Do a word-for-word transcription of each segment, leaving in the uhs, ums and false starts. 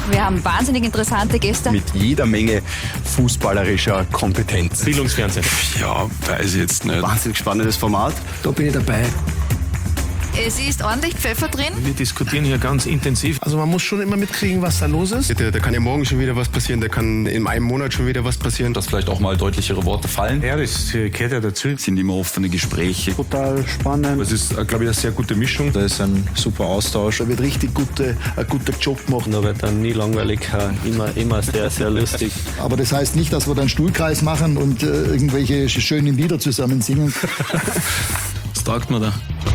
Wir haben wahnsinnig interessante Gäste. Mit jeder Menge fußballerischer Kompetenz. Bildungsfernsehen. Ja, weiß ich jetzt nicht. Wahnsinnig spannendes Format. Da bin ich dabei. Es ist ordentlich Pfeffer drin. Wir diskutieren hier ganz intensiv. Also man muss schon immer mitkriegen, was da los ist. Da, da kann ja morgen schon wieder was passieren, da kann in einem Monat schon wieder was passieren. Dass vielleicht auch mal deutlichere Worte fallen. Ja, das gehört ja dazu. Es sind immer offene Gespräche. Total spannend. Es ist, glaube ich, eine sehr gute Mischung. Da ist ein super Austausch. Da wird richtig gute, ein guter Job gemacht. Da wird dann nie langweilig, immer, immer sehr, sehr lustig. Aber das heißt nicht, dass wir dann Stuhlkreis machen und äh, irgendwelche schönen Lieder zusammen singen. Was taugt man da?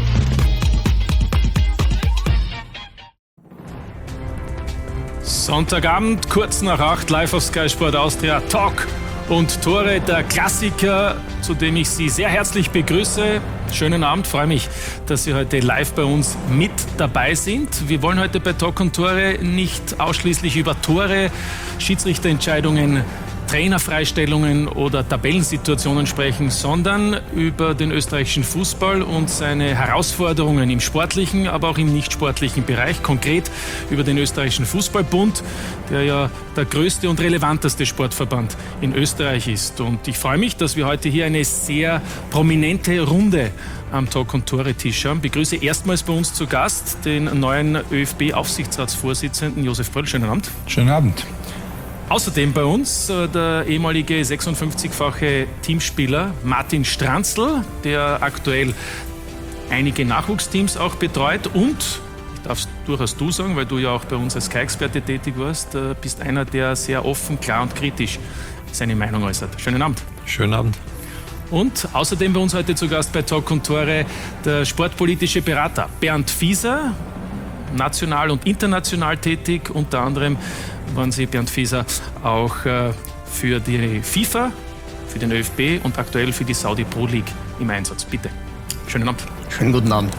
Sonntagabend, kurz nach acht, live auf Sky Sport Austria, Talk und Tore, der Klassiker, zu dem ich Sie sehr herzlich begrüße. Schönen Abend, freue mich, dass Sie heute live bei uns mit dabei sind. Wir wollen heute bei Talk und Tore nicht ausschließlich über Tore, Schiedsrichterentscheidungen, Trainerfreistellungen oder Tabellensituationen sprechen, sondern über den österreichischen Fußball und seine Herausforderungen im sportlichen, aber auch im nicht-sportlichen Bereich. Konkret über den österreichischen Fußballbund, der ja der größte und relevanteste Sportverband in Österreich ist. Und ich freue mich, dass wir heute hier eine sehr prominente Runde am Talk- und Tore-Tisch haben. Ich begrüße erstmals bei uns zu Gast den neuen ÖFB-Aufsichtsratsvorsitzenden Josef Bröll. Schönen Abend. Schönen Abend. Außerdem bei uns äh, der ehemalige sechsundfünfzigfache Teamspieler Martin Stranzl, der aktuell einige Nachwuchsteams auch betreut und, ich darf es durchaus du sagen, weil du ja auch bei uns als Sky-Experte tätig warst, äh, bist einer, der sehr offen, klar und kritisch seine Meinung äußert. Schönen Abend. Schönen Abend. Und außerdem bei uns heute zu Gast bei Talk und Tore der sportpolitische Berater Bernd Fieser, national und international tätig, unter anderem waren Sie, Bernd Fieser, auch äh, für die FIFA, für den ÖFB und aktuell für die Saudi Pro League im Einsatz. Bitte. Schönen Abend. Schönen guten Abend.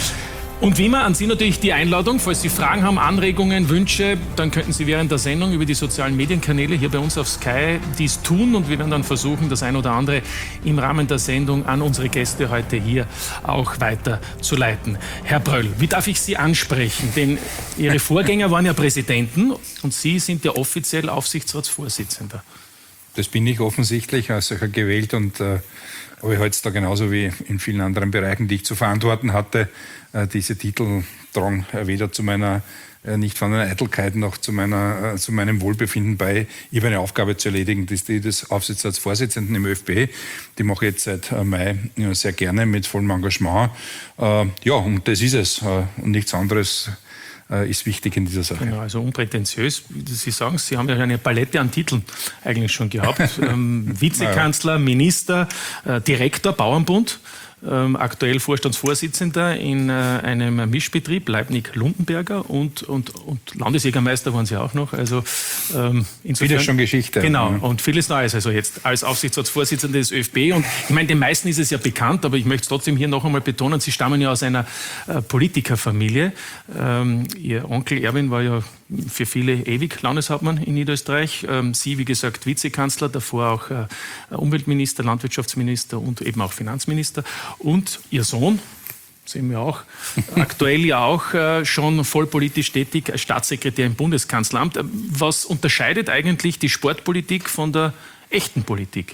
Und wie immer an Sie natürlich die Einladung, falls Sie Fragen haben, Anregungen, Wünsche, dann könnten Sie während der Sendung über die sozialen Medienkanäle hier bei uns auf Sky dies tun und wir werden dann versuchen, das ein oder andere im Rahmen der Sendung an unsere Gäste heute hier auch weiterzuleiten. Herr Bröll, wie darf ich Sie ansprechen? Denn Ihre Vorgänger waren ja Präsidenten und Sie sind ja offiziell Aufsichtsratsvorsitzender. Das bin ich offensichtlich als solcher gewählt und äh, aber ich halte es da genauso wie in vielen anderen Bereichen, die ich zu verantworten hatte. Äh, diese Titel tragen äh, weder zu meiner, äh, nicht von einer Eitelkeit noch zu, meiner, äh, zu meinem Wohlbefinden bei. Ich habe eine Aufgabe zu erledigen, das ist die des Aufsichtsratsvorsitzenden im ÖFB. Die mache ich jetzt seit äh, Mai ja, sehr gerne mit vollem Engagement. Äh, ja, und das ist es. Äh, und nichts anderes ist wichtig in dieser Sache. Genau, also unprätentiös. Sie sagen, Sie haben ja eine Palette an Titeln eigentlich schon gehabt. ähm, Vizekanzler, Minister, äh, Direktor, Bauernbund, ähm, aktuell Vorstandsvorsitzender in äh, einem Mischbetrieb, Leibniz-Lundenberger und, und, und Landesjägermeister waren Sie auch noch. Also, ähm, insofern, Vieles schon Geschichte. Genau, ja. Und vieles Neues. Also jetzt als Aufsichtsratsvorsitzender des ÖFB. Und ich meine, den meisten ist es ja bekannt, aber ich möchte es trotzdem hier noch einmal betonen, Sie stammen ja aus einer äh, Politikerfamilie. Ähm, Ihr Onkel Erwin war ja für viele ewig Landeshauptmann in Niederösterreich. Ähm, Sie, wie gesagt, Vizekanzler, davor auch äh, Umweltminister, Landwirtschaftsminister und eben auch Finanzminister. Und Ihr Sohn, sehen wir auch, aktuell ja auch äh, schon vollpolitisch tätig als Staatssekretär im Bundeskanzleramt. Was unterscheidet eigentlich die Sportpolitik von der echten Politik?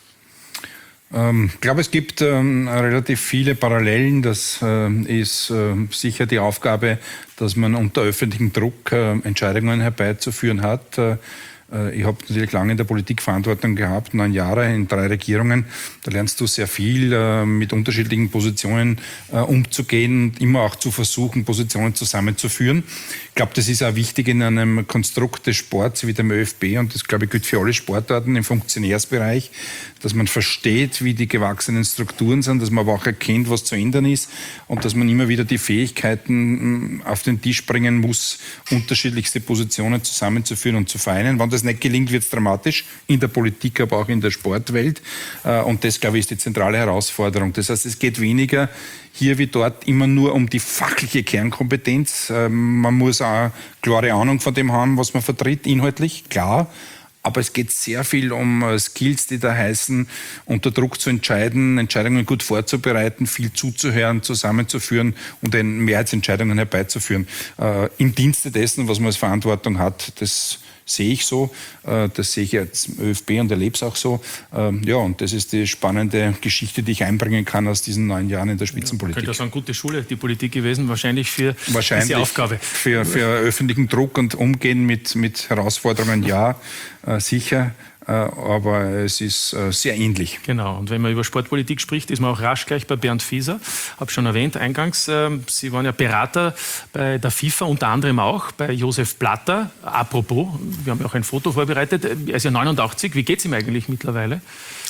Ich glaube, es gibt ähm, relativ viele Parallelen. Das äh, ist äh, sicher die Aufgabe, dass man unter öffentlichem Druck äh, Entscheidungen herbeizuführen hat. Äh, Ich habe natürlich lange in der Politik Verantwortung gehabt, neun Jahre in drei Regierungen. Da lernst du sehr viel, äh, mit unterschiedlichen Positionen äh, umzugehen und immer auch zu versuchen, Positionen zusammenzuführen. Ich glaube, das ist auch wichtig in einem Konstrukt des Sports wie dem ÖFB und das, glaube ich, gilt für alle Sportarten im Funktionärsbereich, dass man versteht, wie die gewachsenen Strukturen sind, dass man aber auch erkennt, was zu ändern ist und dass man immer wieder die Fähigkeiten auf den Tisch bringen muss, unterschiedlichste Positionen zusammenzuführen und zu vereinen. Wenn das nicht gelingt, wird es dramatisch, in der Politik, aber auch in der Sportwelt. Und das, glaube ich, ist die zentrale Herausforderung. Das heißt, es geht weniger hier wie dort immer nur um die fachliche Kernkompetenz. Man muss auch eine klare Ahnung von dem haben, was man vertritt, inhaltlich, klar. Aber es geht sehr viel um äh, Skills, die da heißen, unter Druck zu entscheiden, Entscheidungen gut vorzubereiten, viel zuzuhören, zusammenzuführen und dann Mehrheitsentscheidungen herbeizuführen. Äh, Im Dienste dessen, was man als Verantwortung hat, das sehe ich so, äh, das sehe ich als ÖFB und erlebe es auch so. Ähm, ja, und das ist die spannende Geschichte, die ich einbringen kann aus diesen neun Jahren in der Spitzenpolitik. Ja, könnte sagen, gute Schule, die Politik gewesen, wahrscheinlich für Wahrscheinlich diese Aufgabe. Für, für öffentlichen Druck und Umgehen mit, mit Herausforderungen, ja, äh, sicher. Äh, aber es ist äh, sehr ähnlich. Genau, und wenn man über Sportpolitik spricht, ist man auch rasch gleich bei Bernd Fieser. Habe schon erwähnt eingangs, äh, Sie waren ja Berater bei der FIFA, unter anderem auch bei Josef Blatter. Apropos, wir haben ja auch ein Foto vorbereitet. Er ist ja neunundachtzig. Wie geht es ihm eigentlich mittlerweile?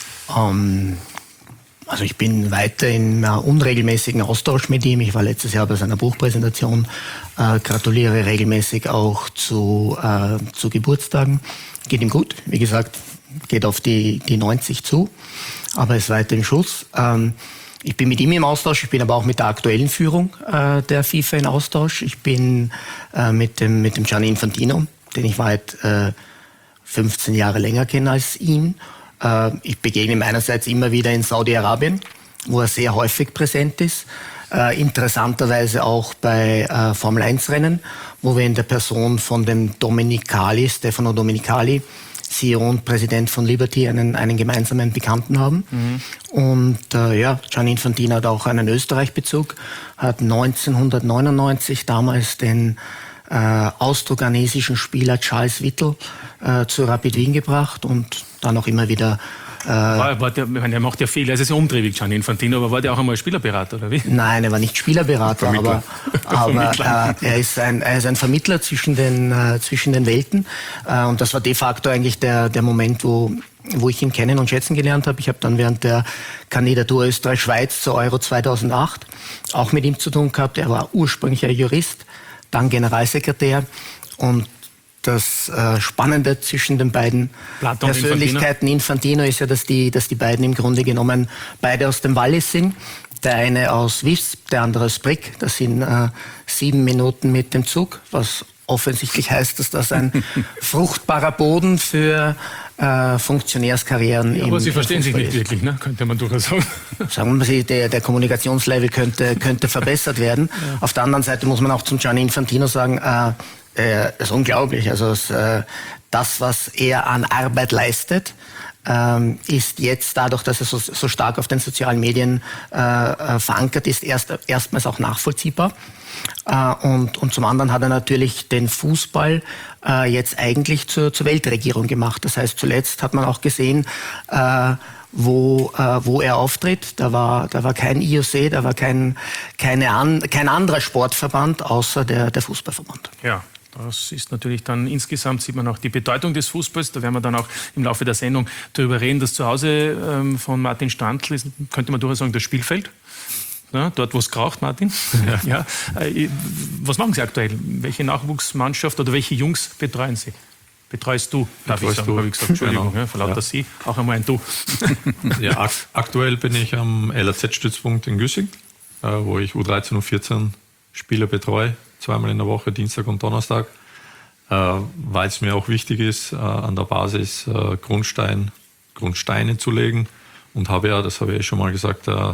Um, also ich bin weiter in uh, unregelmäßigen Austausch mit ihm. Ich war letztes Jahr bei seiner Buchpräsentation. Uh, gratuliere regelmäßig auch zu, uh, zu Geburtstagen. Geht ihm gut. Wie gesagt, geht auf die, die neunzig zu, aber ist weiter im Schuss. Ähm, ich bin mit ihm im Austausch, ich bin aber auch mit der aktuellen Führung äh, der FIFA in Austausch. Ich bin äh, mit dem, mit dem Gianni Infantino, den ich weit äh, fünfzehn Jahre länger kenne als ihn. Äh, ich begegne ihm einerseits immer wieder in Saudi-Arabien, wo er sehr häufig präsent ist. Äh, interessanterweise auch bei äh, Formel eins Rennen, wo wir in der Person von dem Domenicali, Stefano Domenicali, C E O und Präsident von Liberty, einen, einen gemeinsamen Bekannten haben. Mhm. Und äh, ja, Gianni Infantino hat auch einen Österreich-Bezug, hat neunzehnhundertneunundneunzig damals den äh, austroghnesischen Spieler Charles Whittle äh, zu Rapid Wien gebracht und dann auch immer wieder War, war der, er macht ja Fehler, es ist ja umtriebig, Gianni Infantino, aber war der auch einmal Spielerberater, oder wie? Nein, er war nicht Spielerberater, aber, aber äh, er, ist ein, er ist ein Vermittler zwischen den, äh, zwischen den Welten. Äh, und das war de facto eigentlich der, der Moment, wo, wo ich ihn kennen und schätzen gelernt habe. Ich habe dann während der Kandidatur Österreich-Schweiz zur Euro zweitausendacht auch mit ihm zu tun gehabt. Er war ursprünglich ein Jurist, dann Generalsekretär, und das äh, Spannende zwischen den beiden Platon Persönlichkeiten Infantino. Infantino ist ja, dass die, dass die beiden im Grunde genommen beide aus dem Wallis sind. Der eine aus Visp, der andere aus Brick. Das sind äh, sieben Minuten mit dem Zug, was offensichtlich heißt, dass das ein fruchtbarer Boden für äh, Funktionärskarrieren ja, im aber Sie verstehen sich nicht ist. wirklich, ne? Könnte man durchaus sagen. Sagen wir mal, der, der Kommunikationslevel könnte, könnte verbessert werden. Ja. Auf der anderen Seite muss man auch zum Gianni Infantino sagen, äh, äh, ist unglaublich. Also es, äh, das, was er an Arbeit leistet, ähm, ist jetzt dadurch, dass er so, so stark auf den sozialen Medien äh, verankert ist, erst, erstmals auch nachvollziehbar. Uh, und, und zum anderen hat er natürlich den Fußball uh, jetzt eigentlich zur, zur Weltregierung gemacht. Das heißt, zuletzt hat man auch gesehen, uh, wo, uh, wo er auftritt. Da war, da war kein I O C, da war kein, keine an, kein anderer Sportverband außer der, der Fußballverband. Ja. Das ist natürlich dann, insgesamt sieht man auch die Bedeutung des Fußballs. Da werden wir dann auch im Laufe der Sendung darüber reden. Das Zuhause ähm, von Martin Standl ist, könnte man durchaus sagen, das Spielfeld. Ja, dort, wo es kraucht, Martin. Ja. Ja. Äh, was machen Sie aktuell? Welche Nachwuchsmannschaft oder welche Jungs betreuen Sie? Betreust du, darf ich sagen, habe ich gesagt. Entschuldigung, genau. Ja, vor lauter ja. Sie, auch einmal ein Du. Ja, ak aktuell bin ich am L A Z-Stützpunkt in Güssing, äh, wo ich U dreizehn und U vierzehn Spieler betreue, zweimal in der Woche, Dienstag und Donnerstag, äh, weil es mir auch wichtig ist, äh, an der Basis äh, Grundstein, Grundsteine zu legen, und habe ja, das habe ich schon mal gesagt, äh,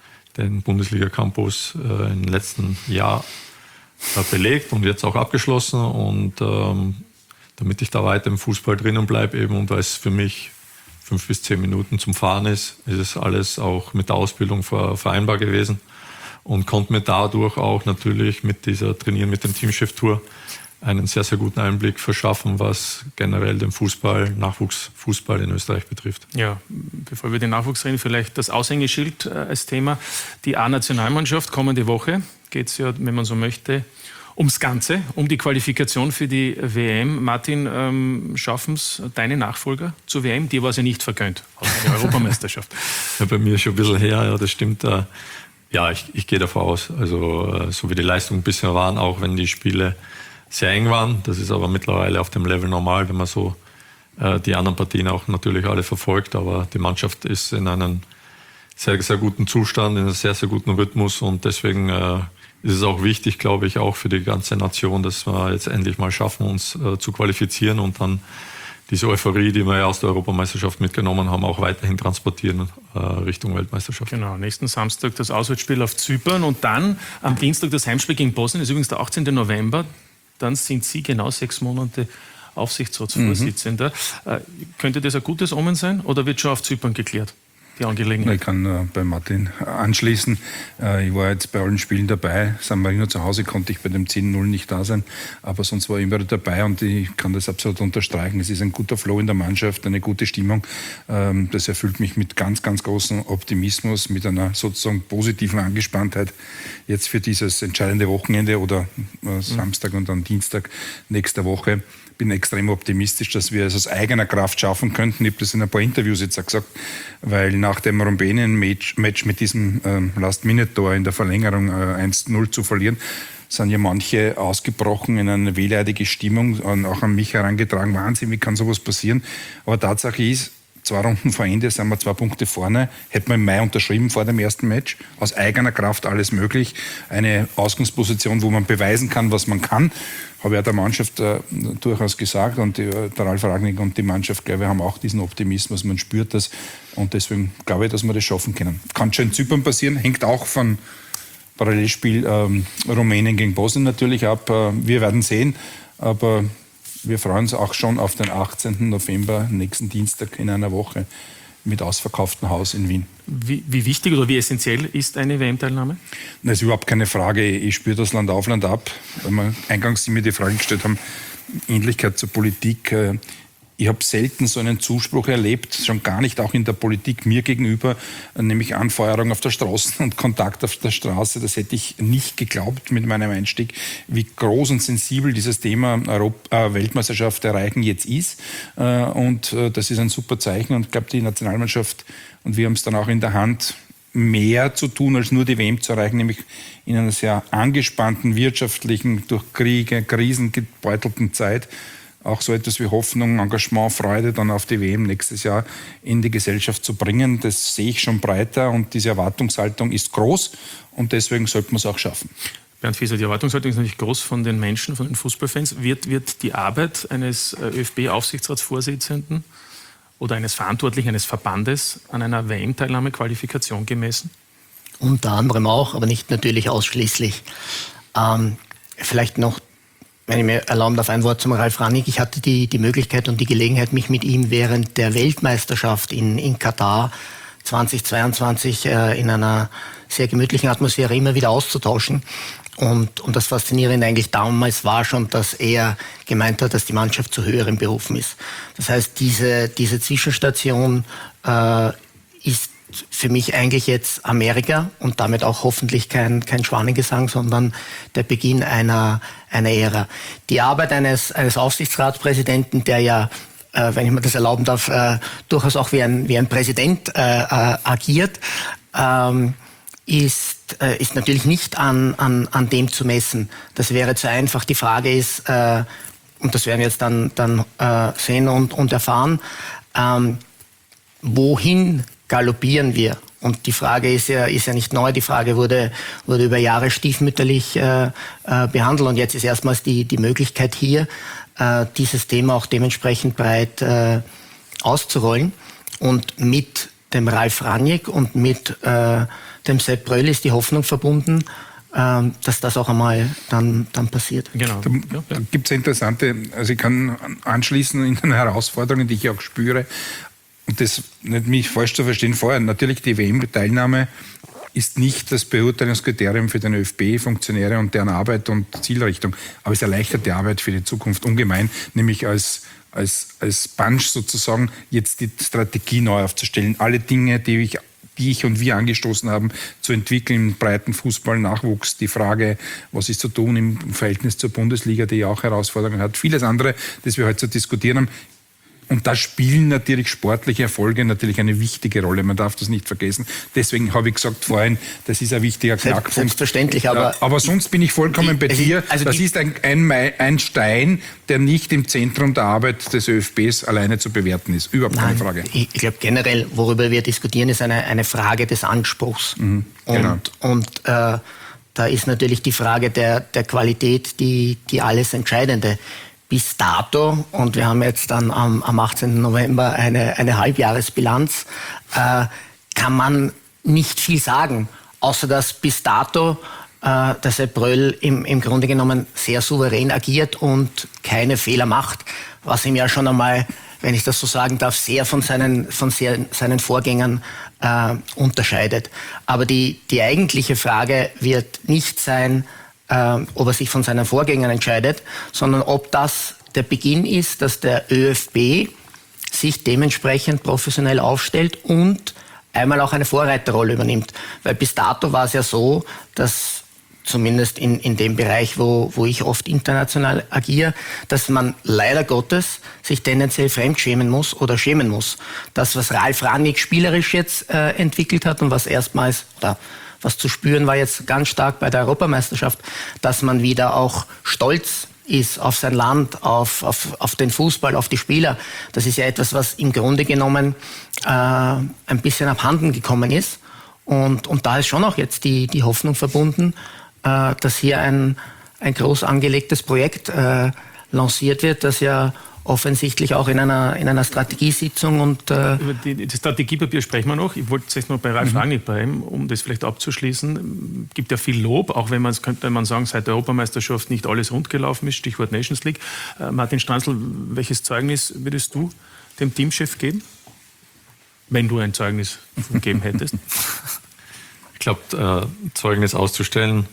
den Bundesliga-Campus äh, im letzten Jahr äh, belegt und jetzt auch abgeschlossen. Und ähm, damit ich da weiter im Fußball drinnen bleibe, eben, und weil es für mich fünf bis zehn Minuten zum Fahren ist, ist es alles auch mit der Ausbildung ver vereinbar gewesen und konnte mir dadurch auch natürlich mit dieser Trainieren mit dem Teamchef-Tour einen sehr, sehr guten Einblick verschaffen, was generell den Fußball, Nachwuchsfußball in Österreich betrifft. Ja, bevor wir den Nachwuchs reden, vielleicht das Aushängeschild äh, als Thema. Die A-Nationalmannschaft, kommende Woche geht es ja, wenn man so möchte, ums Ganze, um die Qualifikation für die W M. Martin, ähm, schaffen es deine Nachfolger zur W M? Die war es ja nicht vergönnt, außer der Europameisterschaft. Ja, bei mir schon ein bisschen her, ja, das stimmt. Äh, ja, ich, ich gehe davon aus, also äh, so wie die Leistungen bisher waren, auch wenn die Spiele sehr eng waren. Das ist aber mittlerweile auf dem Level normal, wenn man so äh, die anderen Partien auch natürlich alle verfolgt. Aber die Mannschaft ist in einem sehr, sehr guten Zustand, in einem sehr, sehr guten Rhythmus. Und deswegen äh, ist es auch wichtig, glaube ich, auch für die ganze Nation, dass wir jetzt endlich mal schaffen, uns äh, zu qualifizieren und dann diese Euphorie, die wir aus der Europameisterschaft mitgenommen haben, auch weiterhin transportieren äh, Richtung Weltmeisterschaft. Genau, nächsten Samstag das Auswärtsspiel auf Zypern und dann am Dienstag das Heimspiel gegen Bosnien, das ist übrigens der achtzehnten November. Dann sind Sie genau sechs Monate Aufsichtsratsvorsitzender. Mhm. Äh, könnte das ein gutes Omen sein oder wird schon auf Zypern geklärt, die Angelegenheit? Ich kann äh, bei Martin anschließen. Äh, ich war jetzt bei allen Spielen dabei. San Marino zu Hause konnte ich bei dem zehn null nicht da sein, aber sonst war ich immer dabei und ich kann das absolut unterstreichen. Es ist ein guter Flow in der Mannschaft, eine gute Stimmung. Ähm, das erfüllt mich mit ganz, ganz großem Optimismus, mit einer sozusagen positiven Angespanntheit jetzt für dieses entscheidende Wochenende oder äh, Samstag und dann Dienstag nächster Woche. Ich bin extrem optimistisch, dass wir es aus eigener Kraft schaffen könnten. Ich habe das in ein paar Interviews jetzt auch gesagt, weil nach dem Rumänien-Match Match mit diesem ähm, Last-Minute-Tor in der Verlängerung äh, eins null zu verlieren, sind ja manche ausgebrochen in eine wehleidige Stimmung, und auch an mich herangetragen, Wahnsinn, wie kann sowas passieren? Aber Tatsache ist, zwei Runden vor Ende sind wir zwei Punkte vorne. Hätten wir im Mai unterschrieben vor dem ersten Match. Aus eigener Kraft alles möglich. Eine Ausgangsposition, wo man beweisen kann, was man kann. Habe ich auch der Mannschaft äh, durchaus gesagt. Und die, der Ralf Rangnick und die Mannschaft, glaube ich, haben auch diesen Optimismus. Man spürt das. Und deswegen glaube ich, dass wir das schaffen können. Kann schon in Zypern passieren. Hängt auch von Parallelspiel ähm, Rumänien gegen Bosnien natürlich ab. Äh, wir werden sehen. Aber wir freuen uns auch schon auf den achtzehnten November, nächsten Dienstag in einer Woche, mit ausverkauftem Haus in Wien. Wie, wie wichtig oder wie essentiell ist eine W M-Teilnahme? Das ist überhaupt keine Frage. Ich spüre das Land auf, Land ab. Weil wir eingangs mir die Frage gestellt haben, Ähnlichkeit zur Politik. Ich habe selten so einen Zuspruch erlebt, schon gar nicht auch in der Politik mir gegenüber, nämlich Anfeuerung auf der Straße und Kontakt auf der Straße. Das hätte ich nicht geglaubt mit meinem Einstieg, wie groß und sensibel dieses Thema Europa, äh, Weltmeisterschaft erreichen jetzt ist. Äh, und äh, das ist ein super Zeichen. Und ich glaube, die Nationalmannschaft, und wir haben es dann auch in der Hand, mehr zu tun, als nur die W M zu erreichen, nämlich in einer sehr angespannten, wirtschaftlichen, durch Kriege, Krisen gebeutelten Zeit, auch so etwas wie Hoffnung, Engagement, Freude dann auf die W M nächstes Jahr in die Gesellschaft zu bringen. Das sehe ich schon breiter und diese Erwartungshaltung ist groß und deswegen sollte man es auch schaffen. Bernd Fieser, die Erwartungshaltung ist natürlich groß von den Menschen, von den Fußballfans. Wird, wird die Arbeit eines ÖFB-Aufsichtsratsvorsitzenden oder eines Verantwortlichen eines Verbandes an einer W M-Teilnahme-Qualifikation gemessen? Unter anderem auch, aber nicht natürlich ausschließlich. Ähm, vielleicht noch, wenn ich mir erlauben darf, ein Wort zum Ralf Rangnick. Ich hatte die, die Möglichkeit und die Gelegenheit, mich mit ihm während der Weltmeisterschaft in, in Katar zweitausendzweiundzwanzig äh, in einer sehr gemütlichen Atmosphäre immer wieder auszutauschen. Und, und das Faszinierende eigentlich damals war schon, dass er gemeint hat, dass die Mannschaft zu höherem berufen ist. Das heißt, diese, diese Zwischenstation äh, ist für mich eigentlich jetzt Amerika und damit auch hoffentlich kein, kein Schwanengesang, sondern der Beginn einer, einer Ära. Die Arbeit eines, eines Aufsichtsratspräsidenten, der ja, äh, wenn ich mir das erlauben darf, äh, durchaus auch wie ein, wie ein Präsident äh, äh, agiert, ähm, ist, äh, ist natürlich nicht an, an, an dem zu messen. Das wäre zu einfach. Die Frage ist, äh, und das werden wir jetzt dann, dann äh, sehen und, und erfahren, ähm, wohin galoppieren wir? Und die Frage ist ja, ist ja nicht neu. Die Frage wurde, wurde über Jahre stiefmütterlich äh, äh, behandelt. Und jetzt ist erstmals die, die Möglichkeit hier, äh, dieses Thema auch dementsprechend breit äh, auszurollen. Und mit dem Ralf Rangnick und mit äh, dem Sepp Bröll ist die Hoffnung verbunden, äh, dass das auch einmal dann, dann passiert. Genau. Da, da gibt es interessante, also ich kann anschließen in den Herausforderungen, die ich auch spüre. Und das nicht mich falsch zu verstehen vorher. Natürlich die W M-Teilnahme ist nicht das Beurteilungskriterium für den ÖFB-Funktionäre und deren Arbeit und Zielrichtung. Aber es erleichtert die Arbeit für die Zukunft ungemein, nämlich als, als, als Bunch sozusagen jetzt die Strategie neu aufzustellen. Alle Dinge, die ich, die ich und wir angestoßen haben, zu entwickeln im breiten Fußball-Nachwuchs. Die Frage, was ist zu tun im Verhältnis zur Bundesliga, die ja auch Herausforderungen hat. Vieles andere, das wir heute zu diskutieren haben. Und da spielen natürlich sportliche Erfolge natürlich eine wichtige Rolle. Man darf das nicht vergessen. Deswegen habe ich gesagt vorhin, das ist ein wichtiger Knackpunkt. Selbstverständlich, aber... Aber sonst bin ich vollkommen die, bei dir. Also, also das ist ein, ein, ein Stein, der nicht im Zentrum der Arbeit des ÖFBs alleine zu bewerten ist. Überhaupt keine Frage. Ich, ich glaube generell, worüber wir diskutieren, ist eine, eine Frage des Anspruchs. Mhm, genau. Und, und äh, da ist natürlich die Frage der, der Qualität die, die alles Entscheidende. bis dato, und wir haben jetzt dann am, am achtzehnten November eine, eine Halbjahresbilanz, äh, kann man nicht viel sagen, außer dass bis dato äh, der Sepp Röll im, im Grunde genommen sehr souverän agiert und keine Fehler macht, was ihm ja schon einmal, wenn ich das so sagen darf, sehr von seinen, von sehr, seinen Vorgängern äh, unterscheidet. Aber die, die eigentliche Frage wird nicht sein, äh, ob er sich von seinen Vorgängern entscheidet, sondern ob das der Beginn ist, dass der ÖFB sich dementsprechend professionell aufstellt und einmal auch eine Vorreiterrolle übernimmt. Weil bis dato war es ja so, dass zumindest in, in dem Bereich, wo, wo ich oft international agiere, dass man leider Gottes sich tendenziell fremdschämen muss oder schämen muss. Das, was Ralf Rangnick spielerisch jetzt äh, entwickelt hat und was erstmals, oder was zu spüren war jetzt ganz stark bei der Europameisterschaft, dass man wieder auch stolz ist auf sein Land, auf, auf, auf den Fußball, auf die Spieler. Das ist ja etwas, was im Grunde genommen äh, ein bisschen abhanden gekommen ist. Und, und da ist schon auch jetzt die, die Hoffnung verbunden, äh, dass hier ein, ein groß angelegtes Projekt äh, lanciert wird, das ja offensichtlich auch in einer, in einer Strategiesitzung und... Äh Über die, das Strategiepapier sprechen wir noch. Ich wollte jetzt noch bei Ralf mhm. Rangnick bleiben, um das vielleicht abzuschließen. Es gibt ja viel Lob, auch wenn man, es könnte man sagen, seit der Europameisterschaft nicht alles rund gelaufen ist, Stichwort Nations League. Äh, Martin Stranzl, welches Zeugnis würdest du dem Teamchef geben, wenn du ein Zeugnis geben hättest? Ich glaube, äh, Zeugnis auszustellen,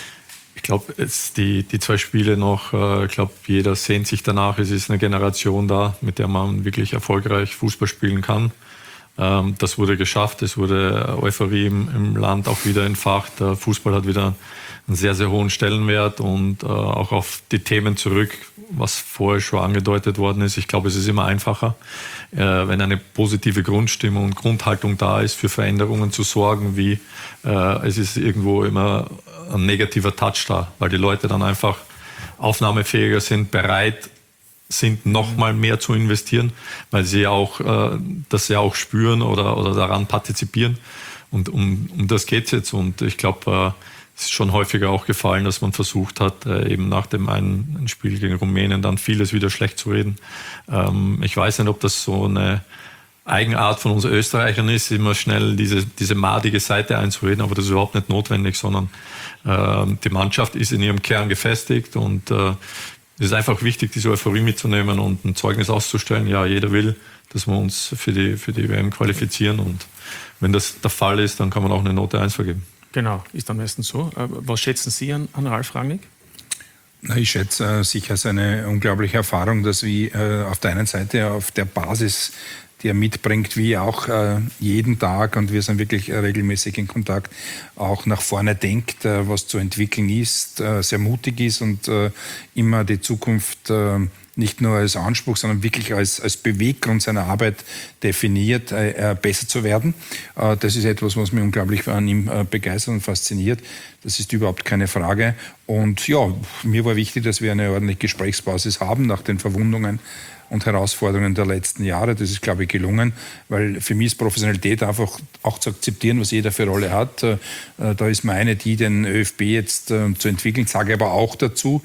ich glaube, die, die zwei Spiele noch, äh, ich glaube, jeder sehnt sich danach. Es ist eine Generation da, mit der man wirklich erfolgreich Fußball spielen kann. Ähm, das wurde geschafft, es wurde Euphorie im, im Land auch wieder entfacht. Der Fußball hat wieder einen sehr, sehr hohen Stellenwert und äh, auch auf die Themen zurück, was vorher schon angedeutet worden ist. Ich glaube, es ist immer einfacher, äh, wenn eine positive Grundstimmung und Grundhaltung da ist, für Veränderungen zu sorgen, wie äh, es ist irgendwo immer ein negativer Touch da, weil die Leute dann einfach aufnahmefähiger sind, bereit sind, noch mal mehr zu investieren, weil sie auch äh, das ja auch spüren oder, oder daran partizipieren. Und um, um das geht es jetzt. Und ich glaube, äh, es ist schon häufiger auch gefallen, dass man versucht hat, äh, eben nach dem einen Spiel gegen Rumänien dann vieles wieder schlecht zu reden. Ähm, ich weiß nicht, ob das so eine Eigenart von uns Österreichern ist, immer schnell diese, diese madige Seite einzureden, aber das ist überhaupt nicht notwendig, sondern äh, die Mannschaft ist in ihrem Kern gefestigt und äh, es ist einfach wichtig, diese Euphorie mitzunehmen und ein Zeugnis auszustellen. Ja, jeder will, dass wir uns für die, für die W M qualifizieren und wenn das der Fall ist, dann kann man auch eine Note eins vergeben. Genau, ist am besten so. Was schätzen Sie an, an Ralf Rangnick? Na, ich schätze äh, sicher seine unglaubliche Erfahrung, dass wir äh, auf der einen Seite auf der Basis, die er mitbringt, wie auch äh, jeden Tag, und wir sind wirklich äh, regelmäßig in Kontakt, auch nach vorne denkt, äh, was zu entwickeln ist, äh, sehr mutig ist und äh, immer die Zukunft äh, nicht nur als Anspruch, sondern wirklich als, als Beweggrund seiner Arbeit definiert, äh, besser zu werden. Äh, das ist etwas, was mich unglaublich an ihm äh, begeistert und fasziniert. Das ist überhaupt keine Frage. Und ja, mir war wichtig, dass wir eine ordentliche Gesprächsbasis haben nach den Verwundungen und Herausforderungen der letzten Jahre. Das ist, glaube ich, gelungen, weil für mich ist Professionalität einfach auch zu akzeptieren, was jeder für Rolle hat. Da ist meine, die den ÖFB jetzt zu entwickeln. Ich sage aber auch dazu,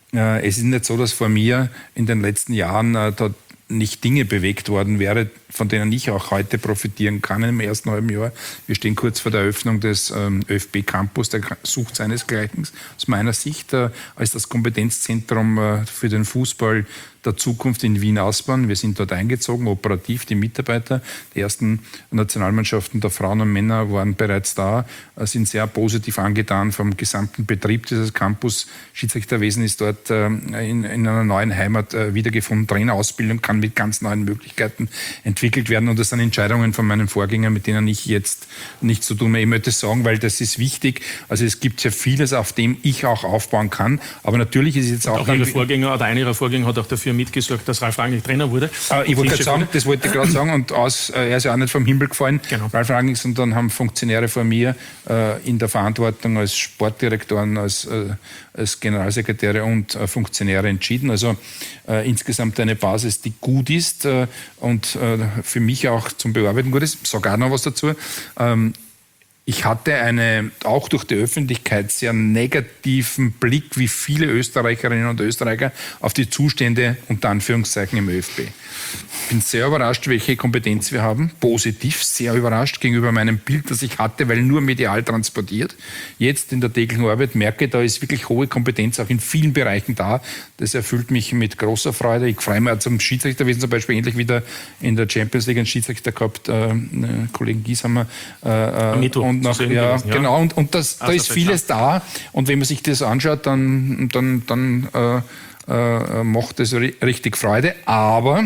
es ist nicht so, dass vor mir in den letzten Jahren da nicht Dinge bewegt worden wäre, von denen ich auch heute profitieren kann im ersten halben Jahr. Wir stehen kurz vor der Eröffnung des ähm, ÖFB Campus, der sucht seinesgleichen aus meiner Sicht äh, als das Kompetenzzentrum äh, für den Fußball der Zukunft in Wien-Aspern. Wir sind dort eingezogen, operativ, die Mitarbeiter. Die ersten Nationalmannschaften der Frauen und Männer waren bereits da, äh, sind sehr positiv angetan vom gesamten Betrieb dieses Campus. Schiedsrichterwesen ist dort äh, in, in einer neuen Heimat äh, wiedergefunden. Trainerausbildung kann mit ganz neuen Möglichkeiten entwickelt werden. Und das sind Entscheidungen von meinen Vorgängern, mit denen ich jetzt nichts zu tun habe. Ich möchte sagen, weil das ist wichtig. Also es gibt ja vieles, auf dem ich auch aufbauen kann. Aber natürlich ist es jetzt auch... auch Ihre Vorgänger oder einer Ihrer Vorgänger hat auch dafür mitgesorgt, dass Ralf Rangnick Trainer wurde. Äh, ich wollte gerade sagen, das wollte ich gerade sagen. Und aus, äh, er ist ja auch nicht vom Himmel gefallen, genau. Ralf Rangnick, sondern haben Funktionäre vor mir äh, in der Verantwortung als Sportdirektoren, als, äh, als Generalsekretäre und äh, Funktionäre entschieden. Also äh, insgesamt eine Basis, die gut ist äh, und äh, für mich auch zum Bearbeiten gut ist. Ich sage auch noch was dazu. Ähm, Ich hatte eine, auch durch die Öffentlichkeit, sehr negativen Blick, wie viele Österreicherinnen und Österreicher, auf die Zustände unter Anführungszeichen im ÖFB. Ich bin sehr überrascht, welche Kompetenz wir haben. Positiv, sehr überrascht gegenüber meinem Bild, das ich hatte, weil nur medial transportiert. Jetzt in der täglichen Arbeit merke, da ist wirklich hohe Kompetenz auch in vielen Bereichen da. Das erfüllt mich mit großer Freude. Ich freue mich zum Schiedsrichterwesen zum Beispiel endlich wieder in der Champions League einen Schiedsrichter gehabt, äh, Kollegen Gieshammer. Äh, und nach, ja, gewesen, ja, genau. Und, und das, da ist vieles da. Und wenn man sich das anschaut, dann, dann, dann äh, äh, macht das richtig Freude. Aber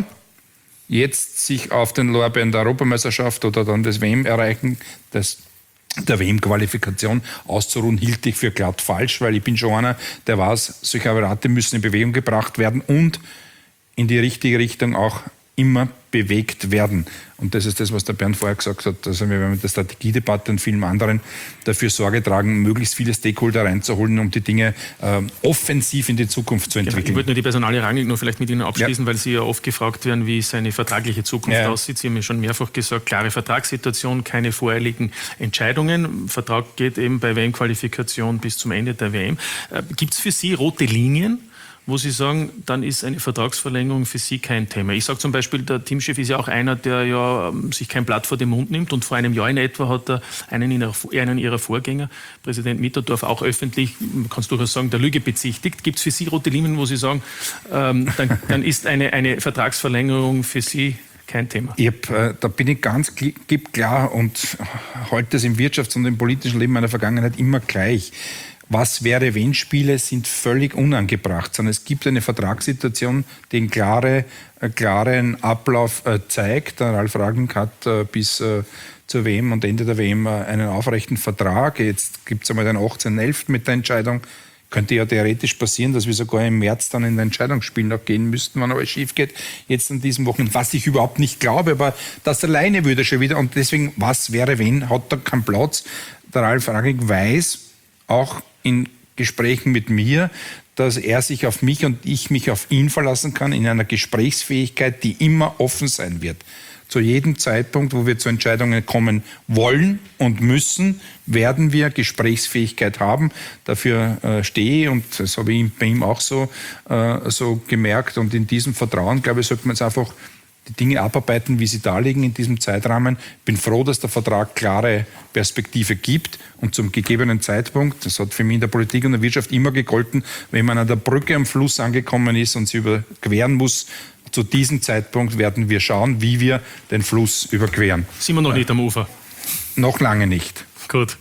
jetzt sich auf den Lorbeeren der Europameisterschaft oder dann das W M erreichen, das der W M-Qualifikation auszuruhen, hielt ich für glatt falsch, weil ich bin schon einer, der weiß, solche Apparate müssen in Bewegung gebracht werden und in die richtige Richtung auch immer bewegt werden. Und das ist das, was der Bernd vorher gesagt hat. Also wir werden mit der Strategiedebatte und vielen anderen dafür Sorge tragen, möglichst viele Stakeholder reinzuholen, um die Dinge äh, offensiv in die Zukunft zu entwickeln. Genau. Ich wollte nur die Personalie Rangnick nur vielleicht mit Ihnen abschließen, ja. weil Sie ja oft gefragt werden, wie seine vertragliche Zukunft ja. aussieht. Sie haben ja schon mehrfach gesagt, klare Vertragssituation, keine voreiligen Entscheidungen. Vertrag geht eben bei W M-Qualifikation bis zum Ende der W M. Äh, Gibt es für Sie rote Linien, wo Sie sagen, dann ist eine Vertragsverlängerung für Sie kein Thema? Ich sage zum Beispiel, der Teamchef ist ja auch einer, der ja ähm, sich kein Blatt vor den Mund nimmt, und vor einem Jahr in etwa hat er einen, ihrer, einen ihrer Vorgänger, Präsident Mitterdorf, auch öffentlich, man kann es durchaus sagen, der Lüge bezichtigt. Gibt es für Sie rote Linien, wo Sie sagen, ähm, dann, dann ist eine, eine Vertragsverlängerung für Sie kein Thema? Ich hab, äh, da bin ich ganz klar und halte das im Wirtschafts- und im politischen Leben meiner Vergangenheit immer gleich. Was wäre, wenn Spiele sind völlig unangebracht, sondern es gibt eine Vertragssituation, die einen klare, äh, klaren Ablauf äh, zeigt. Der Ralf Rangnick hat äh, bis äh, zur W M und Ende der W M äh, einen aufrechten Vertrag. Jetzt gibt es einmal den achtzehnten elften mit der Entscheidung. Könnte ja theoretisch passieren, dass wir sogar im März dann in ein Entscheidungsspiel noch gehen müssten, wenn alles schief geht. Jetzt an diesem Wochenende, was ich überhaupt nicht glaube, aber das alleine würde schon wieder. Und deswegen, was wäre, wenn, hat da keinen Platz. Der Ralf Rangnick weiß, auch in Gesprächen mit mir, dass er sich auf mich und ich mich auf ihn verlassen kann in einer Gesprächsfähigkeit, die immer offen sein wird. Zu jedem Zeitpunkt, wo wir zu Entscheidungen kommen wollen und müssen, werden wir Gesprächsfähigkeit haben. Dafür äh, stehe ich, und das habe ich bei ihm auch so, äh, so gemerkt. Und in diesem Vertrauen, glaube ich, sollte man jetzt einfach die Dinge abarbeiten, wie sie da liegen in diesem Zeitrahmen. Ich bin froh, dass der Vertrag klare Perspektive gibt und zum gegebenen Zeitpunkt, das hat für mich in der Politik und der Wirtschaft immer gegolten, wenn man an der Brücke am Fluss angekommen ist und sie überqueren muss, zu diesem Zeitpunkt werden wir schauen, wie wir den Fluss überqueren. Sind wir noch nicht am Ufer? Noch lange nicht. Gut.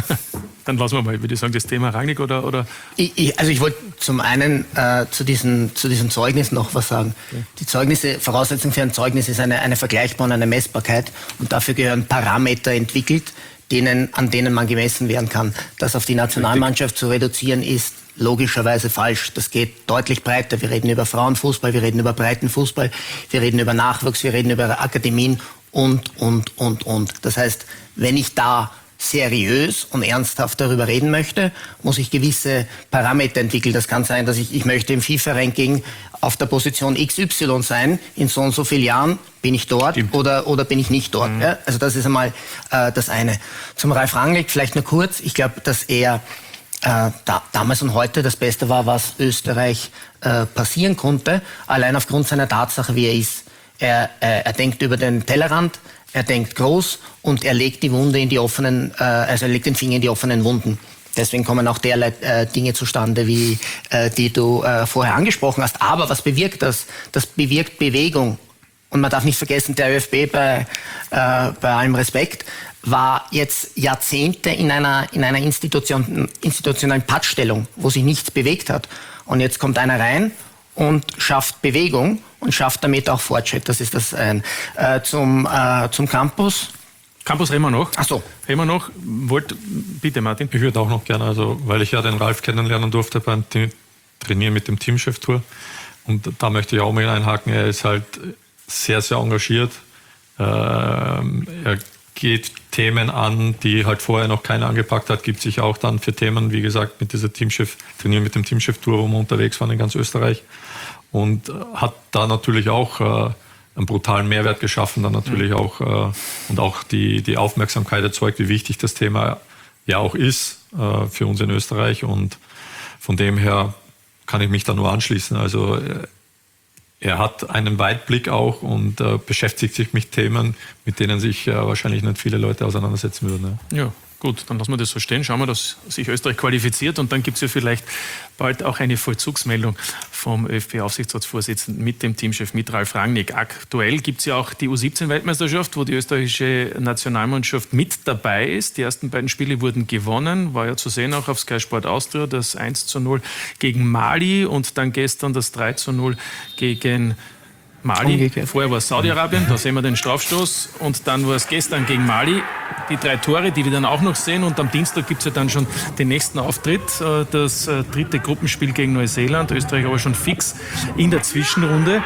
Dann lassen wir mal, würde ich sagen, das Thema Rangnick oder... oder? Ich, ich, also ich wollte zum einen äh, zu, diesen, zu diesem Zeugnis noch was sagen. Okay. Die Zeugnisse, Voraussetzung für ein Zeugnis ist eine, eine Vergleichbarkeit, eine Messbarkeit, und dafür gehören Parameter entwickelt, denen, an denen man gemessen werden kann. Das auf die Nationalmannschaft Richtig. zu reduzieren ist logischerweise falsch. Das geht deutlich breiter. Wir reden über Frauenfußball, wir reden über Breitenfußball, wir reden über Nachwuchs, wir reden über Akademien und, und, und, und. Das heißt, wenn ich da seriös und ernsthaft darüber reden möchte, muss ich gewisse Parameter entwickeln. Das kann sein, dass ich, ich möchte im FIFA-Ranking auf der Position X Y sein, in so und so vielen Jahren bin ich dort oder, oder bin ich nicht dort. Mhm. Ja? Also das ist einmal äh, das eine. Zum Ralf Rangnick vielleicht nur kurz. Ich glaube, dass er äh, da, damals und heute das Beste war, was Österreich äh, passieren konnte, allein aufgrund seiner Tatsache, wie er ist. Er, äh, er denkt über den Tellerrand, er denkt groß und er legt die Wunde in die offenen, äh, also er legt den Finger in die offenen Wunden. Deswegen kommen auch derlei äh, Dinge zustande, wie äh, die du äh, vorher angesprochen hast. Aber was bewirkt das? Das bewirkt Bewegung. Und man darf nicht vergessen, der ÖFB, bei, äh, bei allem Respekt, war jetzt Jahrzehnte in einer, in einer Institution, institutionellen Pattstellung, wo sich nichts bewegt hat. Und jetzt kommt einer rein und schafft Bewegung und schafft damit auch Fortschritt. Das ist das ein. Äh, zum, äh, zum Campus. Campus reden wir noch. Ach so. Reden wir noch. Wollt, bitte, Martin. Ich würde auch noch gerne, also, weil ich ja den Ralf kennenlernen durfte beim Trainieren mit dem Teamchef-Tour. Und da möchte ich auch mal einhaken. Er ist halt sehr, sehr engagiert. Ähm, er geht Themen an, die halt vorher noch keiner angepackt hat, gibt sich auch dann für Themen, wie gesagt, mit dieser Teamchef, Trainieren mit dem Teamchef-Tour, wo wir unterwegs waren in ganz Österreich. Und hat da natürlich auch äh, einen brutalen Mehrwert geschaffen, dann natürlich mhm. auch äh, und auch die, die Aufmerksamkeit erzeugt, wie wichtig das Thema ja auch ist äh, für uns in Österreich. Und von dem her kann ich mich da nur anschließen. Also äh, er hat einen Weitblick auch und äh, beschäftigt sich mit Themen, mit denen sich äh, wahrscheinlich nicht viele Leute auseinandersetzen würden. Ja. ja. Gut, dann lassen wir das so stehen. Schauen wir, dass sich Österreich qualifiziert und dann gibt es ja vielleicht bald auch eine Vollzugsmeldung vom ÖFB-Aufsichtsratsvorsitzenden mit dem Teamchef, mit Ralf Rangnick. Aktuell gibt es ja auch die U siebzehn Weltmeisterschaft, wo die österreichische Nationalmannschaft mit dabei ist. Die ersten beiden Spiele wurden gewonnen, war ja zu sehen auch auf Sky Sport Austria, das eins zu null gegen Mali und dann gestern das drei zu null gegen Mali. Umgekehrt. Vorher war es Saudi-Arabien, da sehen wir den Strafstoß und dann war es gestern gegen Mali. Die drei Tore, die wir dann auch noch sehen und am Dienstag gibt es ja dann schon den nächsten Auftritt, das dritte Gruppenspiel gegen Neuseeland, Österreich aber schon fix in der Zwischenrunde.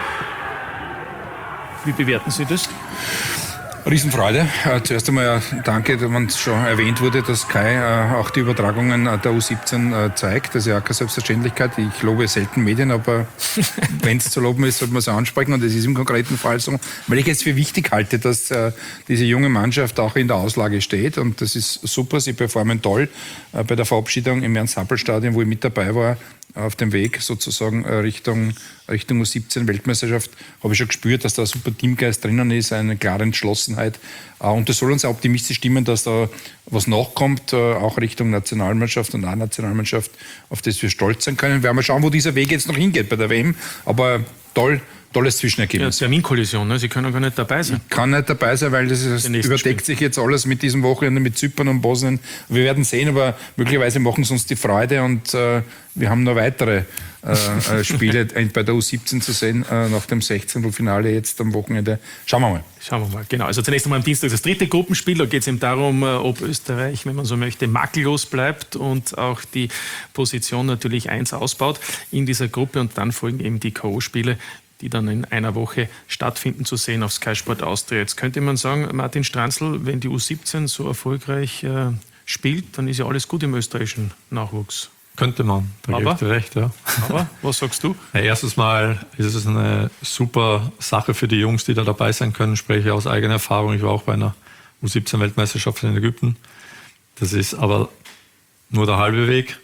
Wie bewerten Sie das? Riesenfreude. Äh, zuerst einmal äh, danke, wenn es schon erwähnt wurde, dass Sky äh, auch die Übertragungen äh, der U siebzehn äh, zeigt. Das ist ja keine Selbstverständlichkeit. Ich lobe selten Medien, aber wenn es zu loben ist, sollte man es ansprechen. Und das ist im konkreten Fall so, weil ich es für wichtig halte, dass äh, diese junge Mannschaft auch in der Auslage steht. Und das ist super, sie performen toll. Äh, bei der Verabschiedung im Ernst-Happel-Stadion, wo ich mit dabei war, auf dem Weg sozusagen Richtung, Richtung U siebzehn Weltmeisterschaft, habe ich schon gespürt, dass da ein super Teamgeist drinnen ist, eine klare Entschlossenheit. Und das soll uns auch optimistisch stimmen, dass da was nachkommt, auch Richtung Nationalmannschaft und A-Nationalmannschaft, auf das wir stolz sein können. Wir werden mal schauen, wo dieser Weg jetzt noch hingeht bei der W M. Aber toll, tolles Zwischenergebnis. Ja, Terminkollision, ne? Sie können gar nicht dabei sein. Ich kann nicht dabei sein, weil das ist, überdeckt Spiel. sich jetzt alles mit diesem Wochenende mit Zypern und Bosnien. Wir werden sehen, aber möglicherweise machen es uns die Freude und äh, wir haben noch weitere äh, Spiele bei der U siebzehn zu sehen, äh, nach dem Sechzehntelfinale jetzt am Wochenende. Schauen wir mal. Schauen wir mal, genau. Also zunächst einmal am Dienstag das dritte Gruppenspiel. Da geht es eben darum, ob Österreich, wenn man so möchte, makellos bleibt und auch die Position natürlich eins ausbaut in dieser Gruppe. Und dann folgen eben die K O-Spiele, die dann in einer Woche stattfinden, zu sehen auf Sky Sport Austria. Jetzt könnte man sagen, Martin Stranzl, wenn die U siebzehn so erfolgreich äh, spielt, dann ist ja alles gut im österreichischen Nachwuchs. Könnte man, da gebe ich dir recht, ja. Aber, was sagst du? Ja, erstens mal ist es eine super Sache für die Jungs, die da dabei sein können, spreche aus eigener Erfahrung. Ich war auch bei einer U siebzehn Weltmeisterschaft in Ägypten. Das ist aber nur der halbe Weg.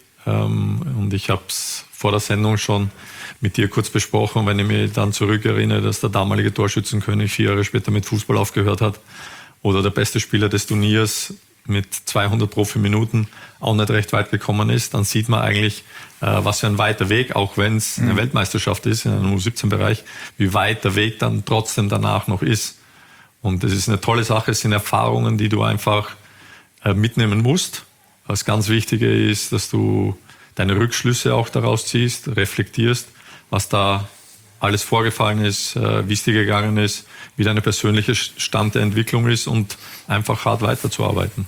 Und ich habe es vor der Sendung schon mit dir kurz besprochen, wenn ich mich dann zurückerinnere, dass der damalige Torschützenkönig vier Jahre später mit Fußball aufgehört hat oder der beste Spieler des Turniers mit zweihundert Profiminuten auch nicht recht weit gekommen ist, dann sieht man eigentlich, äh, was für ein weiter Weg, auch wenn es eine mhm. Weltmeisterschaft ist, in einem U siebzehn Bereich, wie weit der Weg dann trotzdem danach noch ist. Und das ist eine tolle Sache, es sind Erfahrungen, die du einfach äh, mitnehmen musst. Das ganz Wichtige ist, dass du deine Rückschlüsse auch daraus ziehst, reflektierst, was da alles vorgefallen ist, äh, wie es dir gegangen ist, wie deine persönliche Stand der Entwicklung ist und einfach hart weiterzuarbeiten.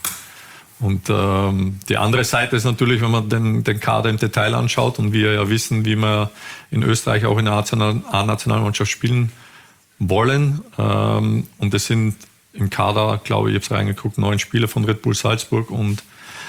Und ähm, die andere Seite ist natürlich, wenn man den, den Kader im Detail anschaut und wir ja wissen, wie wir in Österreich auch in der A-Nationalmannschaft spielen wollen. Ähm, und es sind im Kader, glaube ich, ich habe es reingeguckt, neun Spieler von Red Bull Salzburg und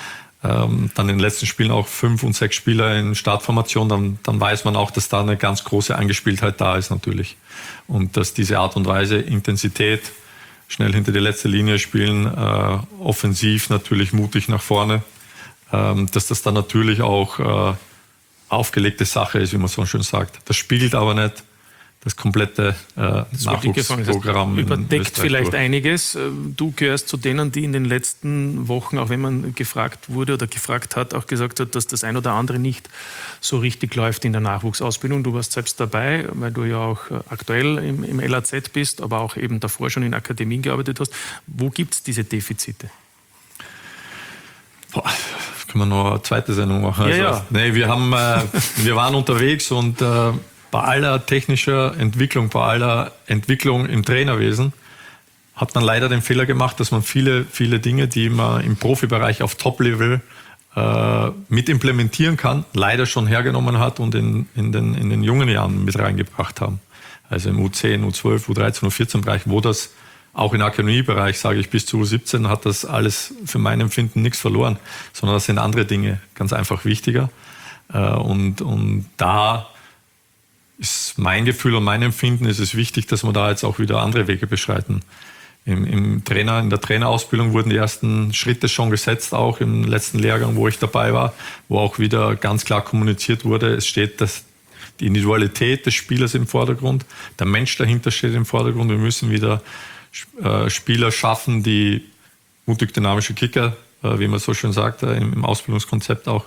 ähm, dann in den letzten Spielen auch fünf und sechs Spieler in Startformation, dann, dann weiß man auch, dass da eine ganz große Eingespieltheit da ist natürlich. Und dass diese Art und Weise, Intensität, schnell hinter die letzte Linie spielen, äh, offensiv natürlich mutig nach vorne, ähm, dass das dann natürlich auch äh, aufgelegte Sache ist, wie man so schön sagt. Das spiegelt aber nicht das komplette äh, Nachwuchsprogramm. Das überdeckt vielleicht durch. Einiges. Du gehörst zu denen, die in den letzten Wochen, auch wenn man gefragt wurde oder gefragt hat, auch gesagt hat, dass das ein oder andere nicht so richtig läuft in der Nachwuchsausbildung. Du warst selbst dabei, weil du ja auch aktuell im, im L A Z bist, aber auch eben davor schon in Akademien gearbeitet hast. Wo gibt es diese Defizite? Boah, können wir noch eine zweite Sendung machen. Ja, also, ja. Nee, wir, haben, äh, wir waren unterwegs und äh, bei aller technischer Entwicklung, bei aller Entwicklung im Trainerwesen hat man leider den Fehler gemacht, dass man viele, viele Dinge, die man im Profibereich auf Top-Level äh, mit implementieren kann, leider schon hergenommen hat und in, in, den, in den jungen Jahren mit reingebracht haben. Also im U zehn, U zwölf, U dreizehn, U vierzehn Bereich, wo das auch im Akademiebereich, sage ich, bis zu U siebzehn hat das alles für mein Empfinden nichts verloren, sondern das sind andere Dinge ganz einfach wichtiger. Äh, und, und da ist mein Gefühl und mein Empfinden, ist es wichtig, dass wir da jetzt auch wieder andere Wege beschreiten. Im, im Trainer, in der Trainerausbildung wurden die ersten Schritte schon gesetzt, auch im letzten Lehrgang, wo ich dabei war, wo auch wieder ganz klar kommuniziert wurde, es steht das, die Individualität des Spielers im Vordergrund, der Mensch dahinter steht im Vordergrund. Wir müssen wieder äh, Spieler schaffen, die mutig dynamische Kicker, äh, wie man so schön sagt, äh, im, im Ausbildungskonzept auch,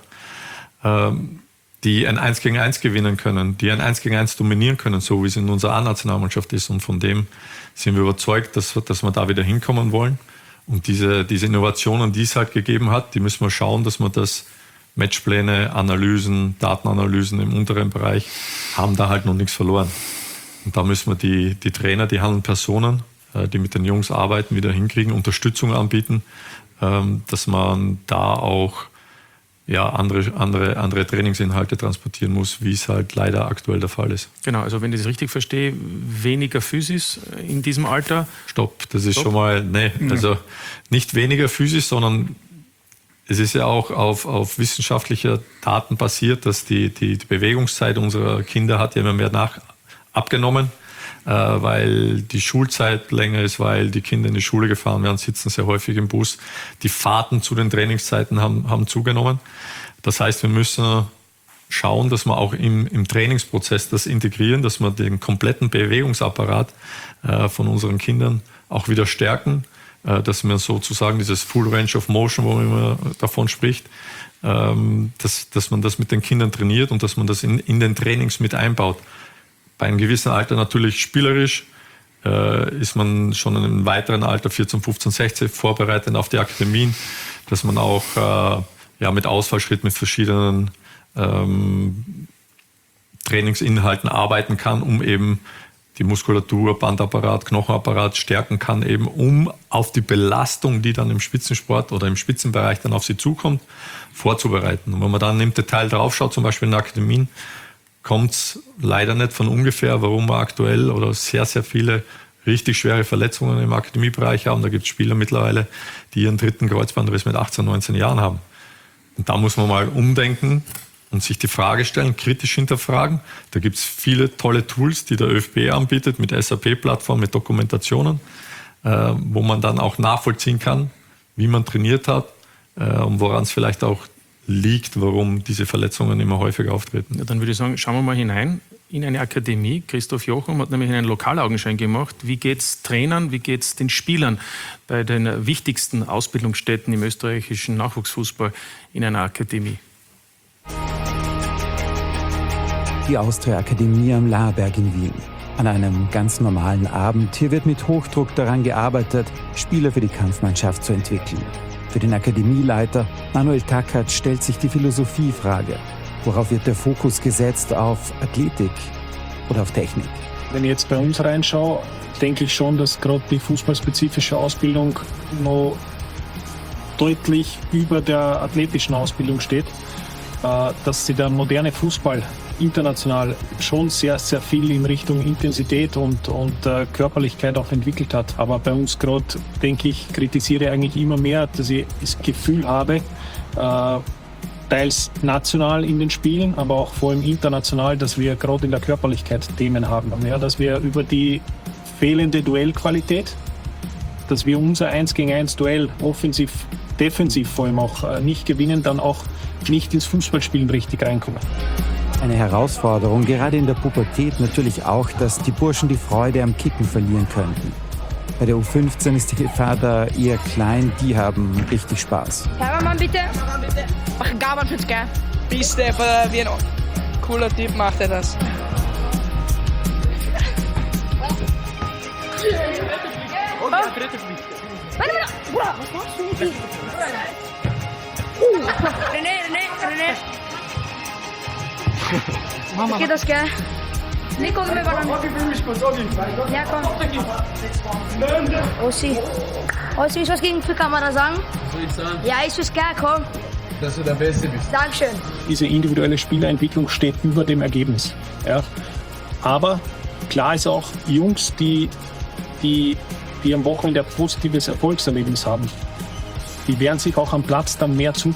ähm, die ein eins gegen eins gewinnen können, die ein eins gegen eins dominieren können, so wie es in unserer A-Nationalmannschaft ist. Und von dem sind wir überzeugt, dass, dass wir da wieder hinkommen wollen. Und diese, diese Innovationen, die es halt gegeben hat, die müssen wir schauen, dass wir das Matchpläne, Analysen, Datenanalysen im unteren Bereich haben da halt noch nichts verloren. Und da müssen wir die, die Trainer, die handelnden Personen, die mit den Jungs arbeiten, wieder hinkriegen, Unterstützung anbieten, dass man da auch ja, andere, andere, andere Trainingsinhalte transportieren muss, wie es halt leider aktuell der Fall ist. Genau, also wenn ich das richtig verstehe, weniger Physis in diesem Alter? Stopp, das ist Stopp. schon mal, nee, also nicht weniger Physis, sondern es ist ja auch auf, auf wissenschaftlicher Daten basiert, dass die, die, die Bewegungszeit unserer Kinder hat ja immer mehr nach abgenommen, äh, weil die Schulzeit länger ist, weil die Kinder in die Schule gefahren werden, sitzen sehr häufig im Bus. Die Fahrten zu den Trainingszeiten haben, haben zugenommen. Das heißt, wir müssen schauen, dass wir auch im, im Trainingsprozess das integrieren, dass wir den kompletten Bewegungsapparat äh, von unseren Kindern auch wieder stärken, äh, dass wir sozusagen dieses Full Range of Motion, wo man immer davon spricht, ähm, dass, dass man das mit den Kindern trainiert und dass man das in, in den Trainings mit einbaut. Bei einem gewissen Alter natürlich spielerisch, äh, ist man schon in einem weiteren Alter, vierzehn, fünfzehn, sechzehn, vorbereitet auf die Akademien, dass man auch äh, ja, mit Ausfallschritt, mit verschiedenen ähm, Trainingsinhalten arbeiten kann, um eben die Muskulatur, Bandapparat, Knochenapparat stärken kann, eben um auf die Belastung, die dann im Spitzensport oder im Spitzenbereich dann auf sie zukommt, vorzubereiten. Und wenn man dann im Detail draufschaut, zum Beispiel in den Akademien, kommt es leider nicht von ungefähr, warum wir aktuell oder sehr, sehr viele richtig schwere Verletzungen im Akademiebereich haben. Da gibt es Spieler mittlerweile, die ihren dritten Kreuzbandriss mit achtzehn, neunzehn Jahren haben. Und da muss man mal umdenken und sich die Frage stellen, kritisch hinterfragen. Da gibt es viele tolle Tools, die der ÖFB anbietet, mit S A P-Plattform, mit Dokumentationen, äh, wo man dann auch nachvollziehen kann, wie man trainiert hat äh, und woran es vielleicht auch liegt, warum diese Verletzungen immer häufiger auftreten. Ja, dann würde ich sagen, schauen wir mal hinein in eine Akademie. Christoph Jochum hat nämlich einen Lokalaugenschein gemacht. Wie geht es Trainern, wie geht es den Spielern bei den wichtigsten Ausbildungsstätten im österreichischen Nachwuchsfußball in einer Akademie? Die Austria Akademie am Lahrberg in Wien. An einem ganz normalen Abend. Hier wird mit Hochdruck daran gearbeitet, Spieler für die Kampfmannschaft zu entwickeln. Für den Akademieleiter Manuel Tackert stellt sich die Philosophiefrage. Worauf wird der Fokus gesetzt? Auf Athletik oder auf Technik? Wenn ich jetzt bei uns reinschaue, denke ich schon, dass gerade die fußballspezifische Ausbildung noch deutlich über der athletischen Ausbildung steht. Dass sich der moderne Fußball international schon sehr, sehr viel in Richtung Intensität und, und äh, Körperlichkeit auch entwickelt hat. Aber bei uns gerade, denke ich, kritisiere ich eigentlich immer mehr, dass ich das Gefühl habe, äh, teils national in den Spielen, aber auch vor allem international, dass wir gerade in der Körperlichkeit Themen haben. Ja, dass wir über die fehlende Duellqualität, dass wir unser eins gegen eins Duell offensiv, defensiv vor allem auch äh, nicht gewinnen, dann auch nicht ins Fußballspielen richtig reinkommen. Eine Herausforderung, gerade in der Pubertät natürlich auch, dass die Burschen die Freude am Kicken verlieren könnten. Bei der U fünfzehn ist die Gefahr da eher klein, die haben richtig Spaß. Hermann, bitte. Mach einen Gabel fürs Geil. Bist du, wie ein cooler Typ macht er das. Und der dritte Fliegt. Warte, warte. Bruder, was machst du mit Uh, René, René, René. Mama. Geht das, gell? Nico, gib mir Ballon. Ja, komm. Ossi. Ossi, willst du was gegen die Kamera sagen? Was soll ich sagen? Ja, ist was geil, komm. Dass du der Beste bist. Dankeschön. Diese individuelle Spielerentwicklung steht über dem Ergebnis. Ja. Aber klar ist auch, Jungs, die, die, die am Wochenende ein positives Erfolgserlebnis haben, die werden sich auch am Platz dann mehr zutrauen.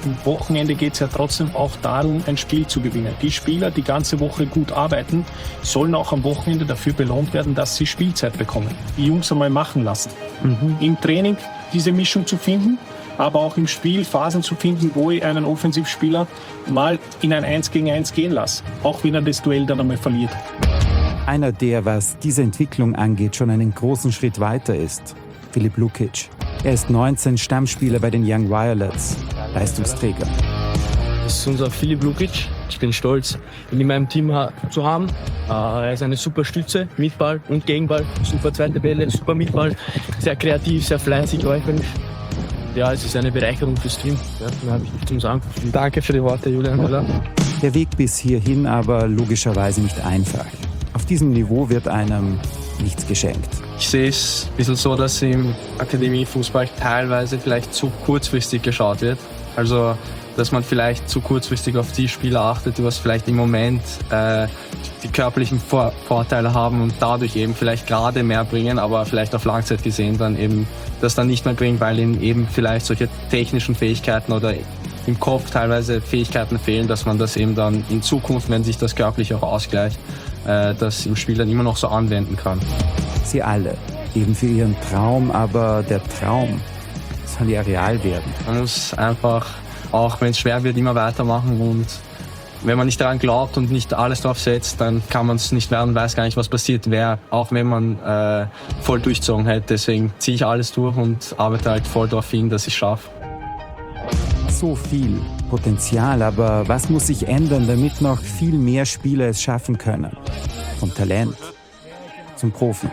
am Wochenende geht es ja trotzdem auch darum, ein Spiel zu gewinnen. Die Spieler, die ganze Woche gut arbeiten, sollen auch am Wochenende dafür belohnt werden, dass sie Spielzeit bekommen. Die Jungs einmal machen lassen. Mhm. Im Training diese Mischung zu finden, aber auch im Spiel Phasen zu finden, wo ich einen Offensivspieler mal in ein eins gegen eins gehen lasse, auch wenn er das Duell dann einmal verliert. Einer, der, was diese Entwicklung angeht, schon einen großen Schritt weiter ist. Filip Lukic. Er ist neunzehn, Stammspieler bei den Young Violets, Leistungsträger. Das ist unser Filip Lukic. Ich bin stolz, ihn in meinem Team ha- zu haben. Uh, er ist eine super Stütze, mit Ball und Gegenball, super zweite Bälle, super mit Ball, sehr kreativ, sehr fleißig, läuferisch. Ja, es ist eine Bereicherung fürs Team. Ja, da habe ich nichts zu sagen. Danke für die Worte, Julian Müller. Der Weg bis hierhin aber logischerweise nicht einfach. Auf diesem Niveau wird einem nichts geschenkt. Ich sehe es ein bisschen so, dass im Akademiefußball teilweise vielleicht zu kurzfristig geschaut wird. Also, dass man vielleicht zu kurzfristig auf die Spieler achtet, die was vielleicht im Moment äh, die körperlichen Vor- Vorteile haben und dadurch eben vielleicht gerade mehr bringen, aber vielleicht auf Langzeit gesehen dann eben das dann nicht mehr bringen, weil ihnen eben vielleicht solche technischen Fähigkeiten oder im Kopf teilweise Fähigkeiten fehlen, dass man das eben dann in Zukunft, wenn sich das körperlich auch ausgleicht, äh, das im Spiel dann immer noch so anwenden kann. Sie alle eben für ihren Traum, aber der Traum soll ja real werden. Man muss einfach, auch wenn es schwer wird, immer weitermachen und wenn man nicht daran glaubt und nicht alles drauf setzt, dann kann man es nicht werden, weiß gar nicht, was passiert wäre, auch wenn man äh, voll durchgezogen hätte. Deswegen ziehe ich alles durch und arbeite halt voll darauf hin, dass ich es schaffe. So viel Potenzial, aber was muss sich ändern, damit noch viel mehr Spieler es schaffen können? Vom Talent zum Profi.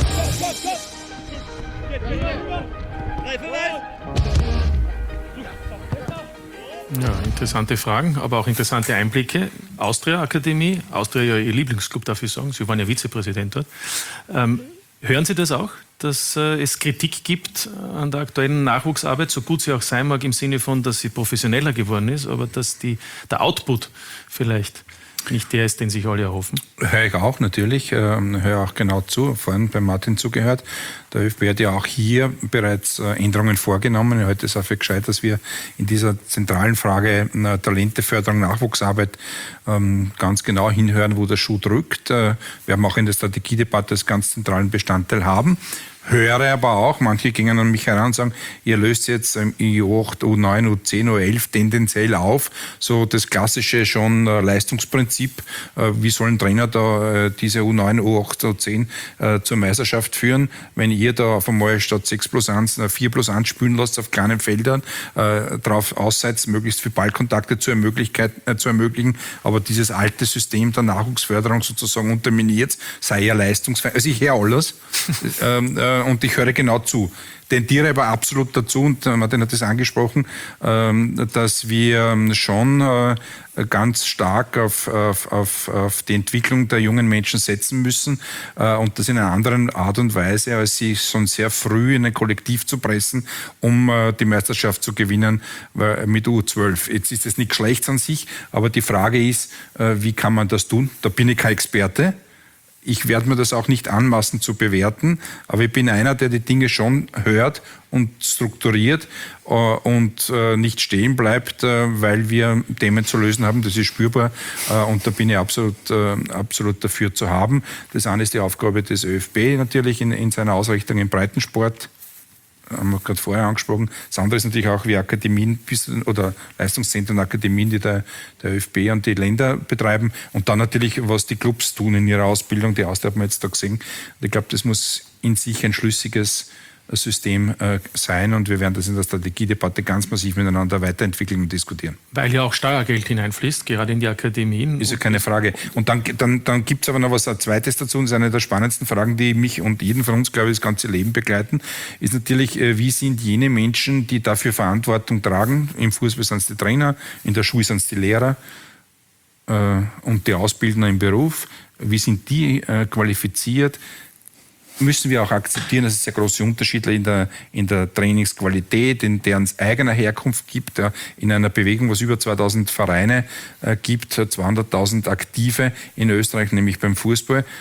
Ja, interessante Fragen, aber auch interessante Einblicke. Austria Akademie, Austria ja Ihr Lieblingsclub, darf ich sagen. Sie waren ja Vizepräsident dort. Ähm, hören Sie das auch, dass äh, es Kritik gibt an der aktuellen Nachwuchsarbeit, so gut sie auch sein mag, im Sinne von, dass sie professioneller geworden ist, aber dass die, der Output vielleicht nicht der ist, den sich alle erhoffen? Höre ich auch natürlich, ähm, höre auch genau zu, vorhin bei Martin zugehört. Der ÖFB hat ja auch hier bereits äh, Änderungen vorgenommen. Heute ist auch für gescheit, dass wir in dieser zentralen Frage äh, Talenteförderung, Nachwuchsarbeit ähm, ganz genau hinhören, wo der Schuh drückt. Äh, wir haben auch in der Strategiedebatte als ganz zentralen Bestandteil haben. Höre aber auch, manche gingen an mich heran und sagen, ihr löst jetzt im U acht, U neun, U zehn, U elf tendenziell auf, so das klassische schon äh, Leistungsprinzip. Äh, wie sollen Trainer da äh, diese U neun, U acht, U zehn äh, zur Meisterschaft führen, wenn ihr da auf einmal statt sechs plus eins, vier plus eins spielen lasst auf kleinen Feldern, äh, drauf ausseits möglichst viel Ballkontakte zu, äh, zu ermöglichen, aber dieses alte System der Nachwuchsförderung sozusagen unterminiert, sei ja leistungsfähig. Also ich höre alles. ähm, äh, Und ich höre genau zu. Tendiere aber absolut dazu, und Martin hat das angesprochen, dass wir schon ganz stark auf, auf, auf, auf die Entwicklung der jungen Menschen setzen müssen und das in einer anderen Art und Weise, als sie schon sehr früh in ein Kollektiv zu pressen, um die Meisterschaft zu gewinnen mit U zwölf. Jetzt ist das nicht schlecht an sich, aber die Frage ist, wie kann man das tun? Da bin ich kein Experte. Ich werde mir das auch nicht anmaßen zu bewerten, aber ich bin einer, der die Dinge schon hört und strukturiert äh, und äh, nicht stehen bleibt, äh, weil wir Themen zu lösen haben. Das ist spürbar äh, und da bin ich absolut, äh, absolut dafür zu haben. Das eine ist die Aufgabe des ÖFB natürlich in, in seiner Ausrichtung im Breitensport. Haben wir gerade vorher angesprochen. Das andere ist natürlich auch, wie Akademien oder Leistungszentren und Akademien, die der, der ÖFB und die Länder betreiben. Und dann natürlich, was die Clubs tun in ihrer Ausbildung. Die Austria haben wir jetzt da gesehen. Und ich glaube, das muss in sich ein schlüssiges System äh, sein und wir werden das in der Strategiedebatte ganz massiv miteinander weiterentwickeln und diskutieren. Weil ja auch Steuergeld hineinfließt, gerade in die Akademien. Ist ja keine Frage. Und dann, dann, dann gibt es aber noch was ein Zweites dazu, und das ist eine der spannendsten Fragen, die mich und jeden von uns, glaube ich, das ganze Leben begleiten, ist natürlich, äh, wie sind jene Menschen, die dafür Verantwortung tragen, im Fußball sind es die Trainer, in der Schule sind es die Lehrer äh, und die Ausbildner im Beruf, wie sind die äh, qualifiziert? Müssen wir auch akzeptieren, dass es sehr große Unterschiede in der, in der Trainingsqualität, in deren eigener Herkunft gibt, ja, in einer Bewegung, was über zweitausend Vereine äh, gibt, zweihunderttausend Aktive in Österreich, nämlich beim Fußball.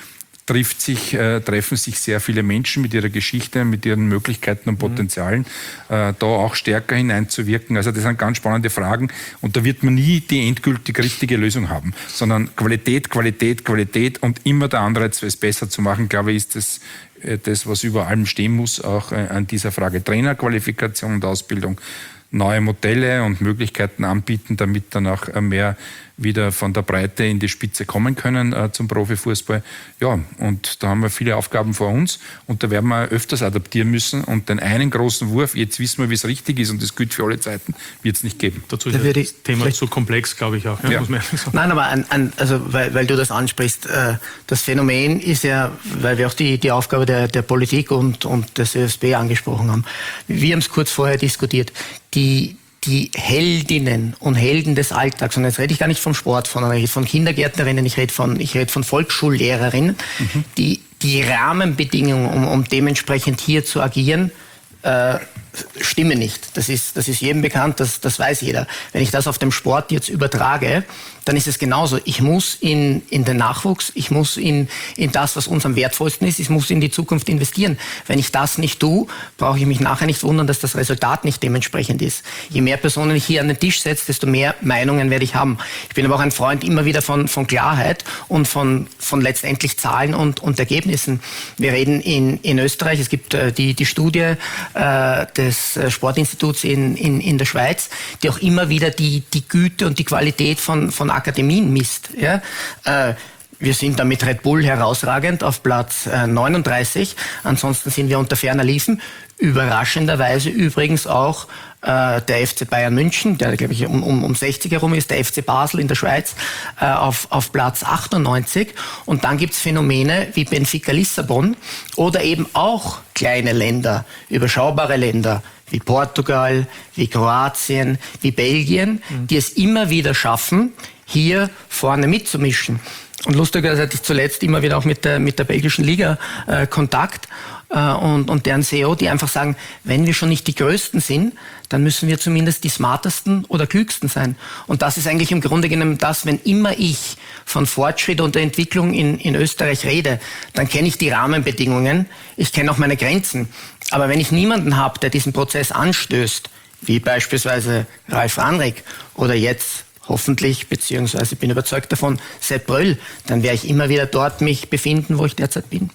trifft sich, äh, treffen sich sehr viele Menschen mit ihrer Geschichte, mit ihren Möglichkeiten und Potenzialen, mhm. äh, da auch stärker hineinzuwirken. Also das sind ganz spannende Fragen und da wird man nie die endgültig richtige Lösung haben, sondern Qualität, Qualität, Qualität und immer der Anreiz, es besser zu machen, glaube ich, ist das, äh, das, was über allem stehen muss, auch äh, an dieser Frage Trainerqualifikation und Ausbildung, neue Modelle und Möglichkeiten anbieten, damit dann auch mehr wieder von der Breite in die Spitze kommen können äh, zum Profifußball. Ja, und da haben wir viele Aufgaben vor uns und da werden wir öfters adaptieren müssen und den einen großen Wurf, jetzt wissen wir, wie es richtig ist und das gilt für alle Zeiten, wird es nicht geben. Dazu ist da das Thema zu komplex, glaube ich auch. Ja, ja. Muss man ehrlich sagen. Nein, aber an, an, also weil, weil du das ansprichst, äh, das Phänomen ist ja, weil wir auch die, die Aufgabe der, der Politik und, und des Ö S B angesprochen haben. Wir haben es kurz vorher diskutiert. Die Die Heldinnen und Helden des Alltags, und jetzt rede ich gar nicht vom Sport, von, ich rede von Kindergärtnerinnen, ich rede von, ich rede von Volksschullehrerinnen, mhm. die, die Rahmenbedingungen, um, um dementsprechend hier zu agieren, äh, stimmen nicht. Das ist, das ist jedem bekannt, das, das weiß jeder. Wenn ich das auf dem Sport jetzt übertrage, dann ist es genauso. Ich muss in, in den Nachwuchs, ich muss in, in das, was uns am wertvollsten ist, ich muss in die Zukunft investieren. Wenn ich das nicht tue, brauche ich mich nachher nicht wundern, dass das Resultat nicht dementsprechend ist. Je mehr Personen ich hier an den Tisch setze, desto mehr Meinungen werde ich haben. Ich bin aber auch ein Freund immer wieder von, von Klarheit und von, von letztendlich Zahlen und, und Ergebnissen. Wir reden in, in Österreich, es gibt äh, die, die Studie äh, des Sportinstituts in, in, in der Schweiz, die auch immer wieder die, die Güte und die Qualität von, von Akademien misst. Ja? Äh, wir sind da mit Red Bull herausragend auf Platz äh, neununddreißig. Ansonsten sind wir unter ferner Liefen. Überraschenderweise übrigens auch äh, der F C Bayern München, der glaube ich um, um, um sechzig herum ist, der F C Basel in der Schweiz äh, auf, auf Platz achtundneunzig. Und dann gibt es Phänomene wie Benfica Lissabon oder eben auch kleine Länder, überschaubare Länder wie Portugal, wie Kroatien, wie Belgien, mhm. die es immer wieder schaffen, hier vorne mitzumischen. Und lustigerweise hatte ich zuletzt immer wieder auch mit der, mit der belgischen Liga äh, Kontakt äh, und, und deren C E O, die einfach sagen, wenn wir schon nicht die Größten sind, dann müssen wir zumindest die smartesten oder klügsten sein. Und das ist eigentlich im Grunde genommen das, wenn immer ich von Fortschritt und der Entwicklung in, in Österreich rede, dann kenne ich die Rahmenbedingungen, ich kenne auch meine Grenzen. Aber wenn ich niemanden habe, der diesen Prozess anstößt, wie beispielsweise Ralf Rangnick oder jetzt hoffentlich, beziehungsweise bin überzeugt davon, Sepp Bröll, dann werde ich immer wieder dort mich befinden, wo ich derzeit bin.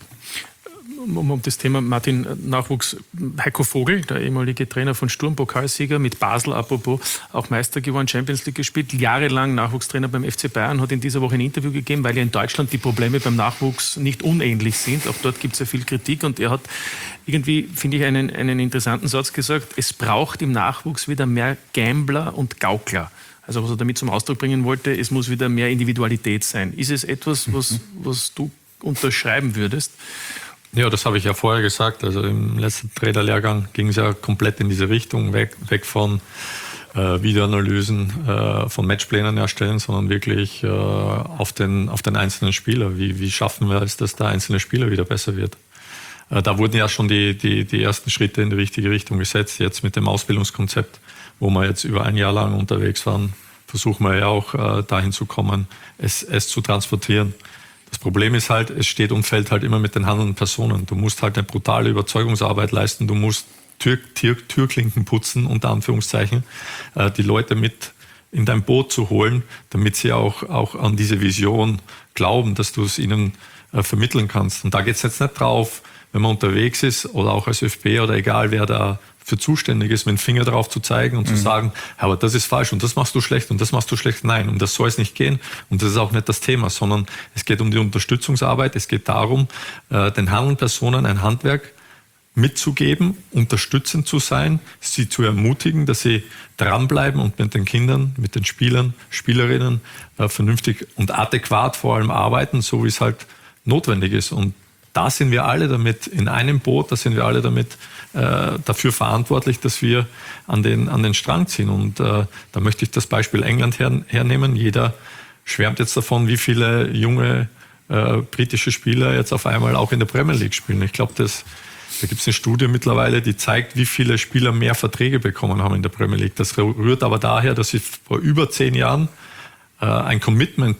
Um, um das Thema Martin Nachwuchs, Heiko Vogel, der ehemalige Trainer von Sturm, Pokalsieger mit Basel, apropos, auch Meister geworden, Champions League gespielt, jahrelang Nachwuchstrainer beim F C Bayern, hat in dieser Woche ein Interview gegeben, weil ja in Deutschland die Probleme beim Nachwuchs nicht unähnlich sind. Auch dort gibt es ja viel Kritik und er hat irgendwie, finde ich, einen, einen interessanten Satz gesagt, es braucht im Nachwuchs wieder mehr Gambler und Gaukler. Also was er damit zum Ausdruck bringen wollte, es muss wieder mehr Individualität sein. Ist es etwas, was, was du unterschreiben würdest? Ja, das habe ich ja vorher gesagt. Also im letzten Trainerlehrgang ging es ja komplett in diese Richtung, weg, weg von äh, Videoanalysen, äh, von Matchplänen erstellen, sondern wirklich äh, auf, den, auf den einzelnen Spieler. Wie, wie schaffen wir es, dass der einzelne Spieler wieder besser wird? Äh, da wurden ja schon die, die, die ersten Schritte in die richtige Richtung gesetzt. Jetzt mit dem Ausbildungskonzept, wo wir jetzt über ein Jahr lang unterwegs waren, versuchen wir ja auch äh, dahin zu kommen, es, es zu transportieren. Das Problem ist halt, es steht und fällt halt immer mit den handelnden Personen. Du musst halt eine brutale Überzeugungsarbeit leisten, du musst Tür, Tür, Türklinken putzen, unter Anführungszeichen, äh, die Leute mit in dein Boot zu holen, damit sie auch, auch an diese Vision glauben, dass du es ihnen äh, vermitteln kannst. Und da geht es jetzt nicht drauf, wenn man unterwegs ist oder auch als ÖFB oder egal wer da für zuständig ist, mit dem Finger drauf zu zeigen und mhm. zu sagen, aber das ist falsch und das machst du schlecht und das machst du schlecht. Nein, um das soll es nicht gehen und das ist auch nicht das Thema, sondern es geht um die Unterstützungsarbeit, es geht darum, den handelnden Personen ein Handwerk mitzugeben, unterstützend zu sein, sie zu ermutigen, dass sie dranbleiben und mit den Kindern, mit den Spielern, Spielerinnen vernünftig und adäquat vor allem arbeiten, so wie es halt notwendig ist. Und da sind wir alle damit in einem Boot, da sind wir alle damit äh, dafür verantwortlich, dass wir an den, an den Strang ziehen. Und äh, da möchte ich das Beispiel England her, hernehmen. Jeder schwärmt jetzt davon, wie viele junge äh, britische Spieler jetzt auf einmal auch in der Premier League spielen. Ich glaube, das da gibt es eine Studie mittlerweile, die zeigt, wie viele Spieler mehr Verträge bekommen haben in der Premier League. Das rührt aber daher, dass sie vor über zehn Jahren äh, ein Commitment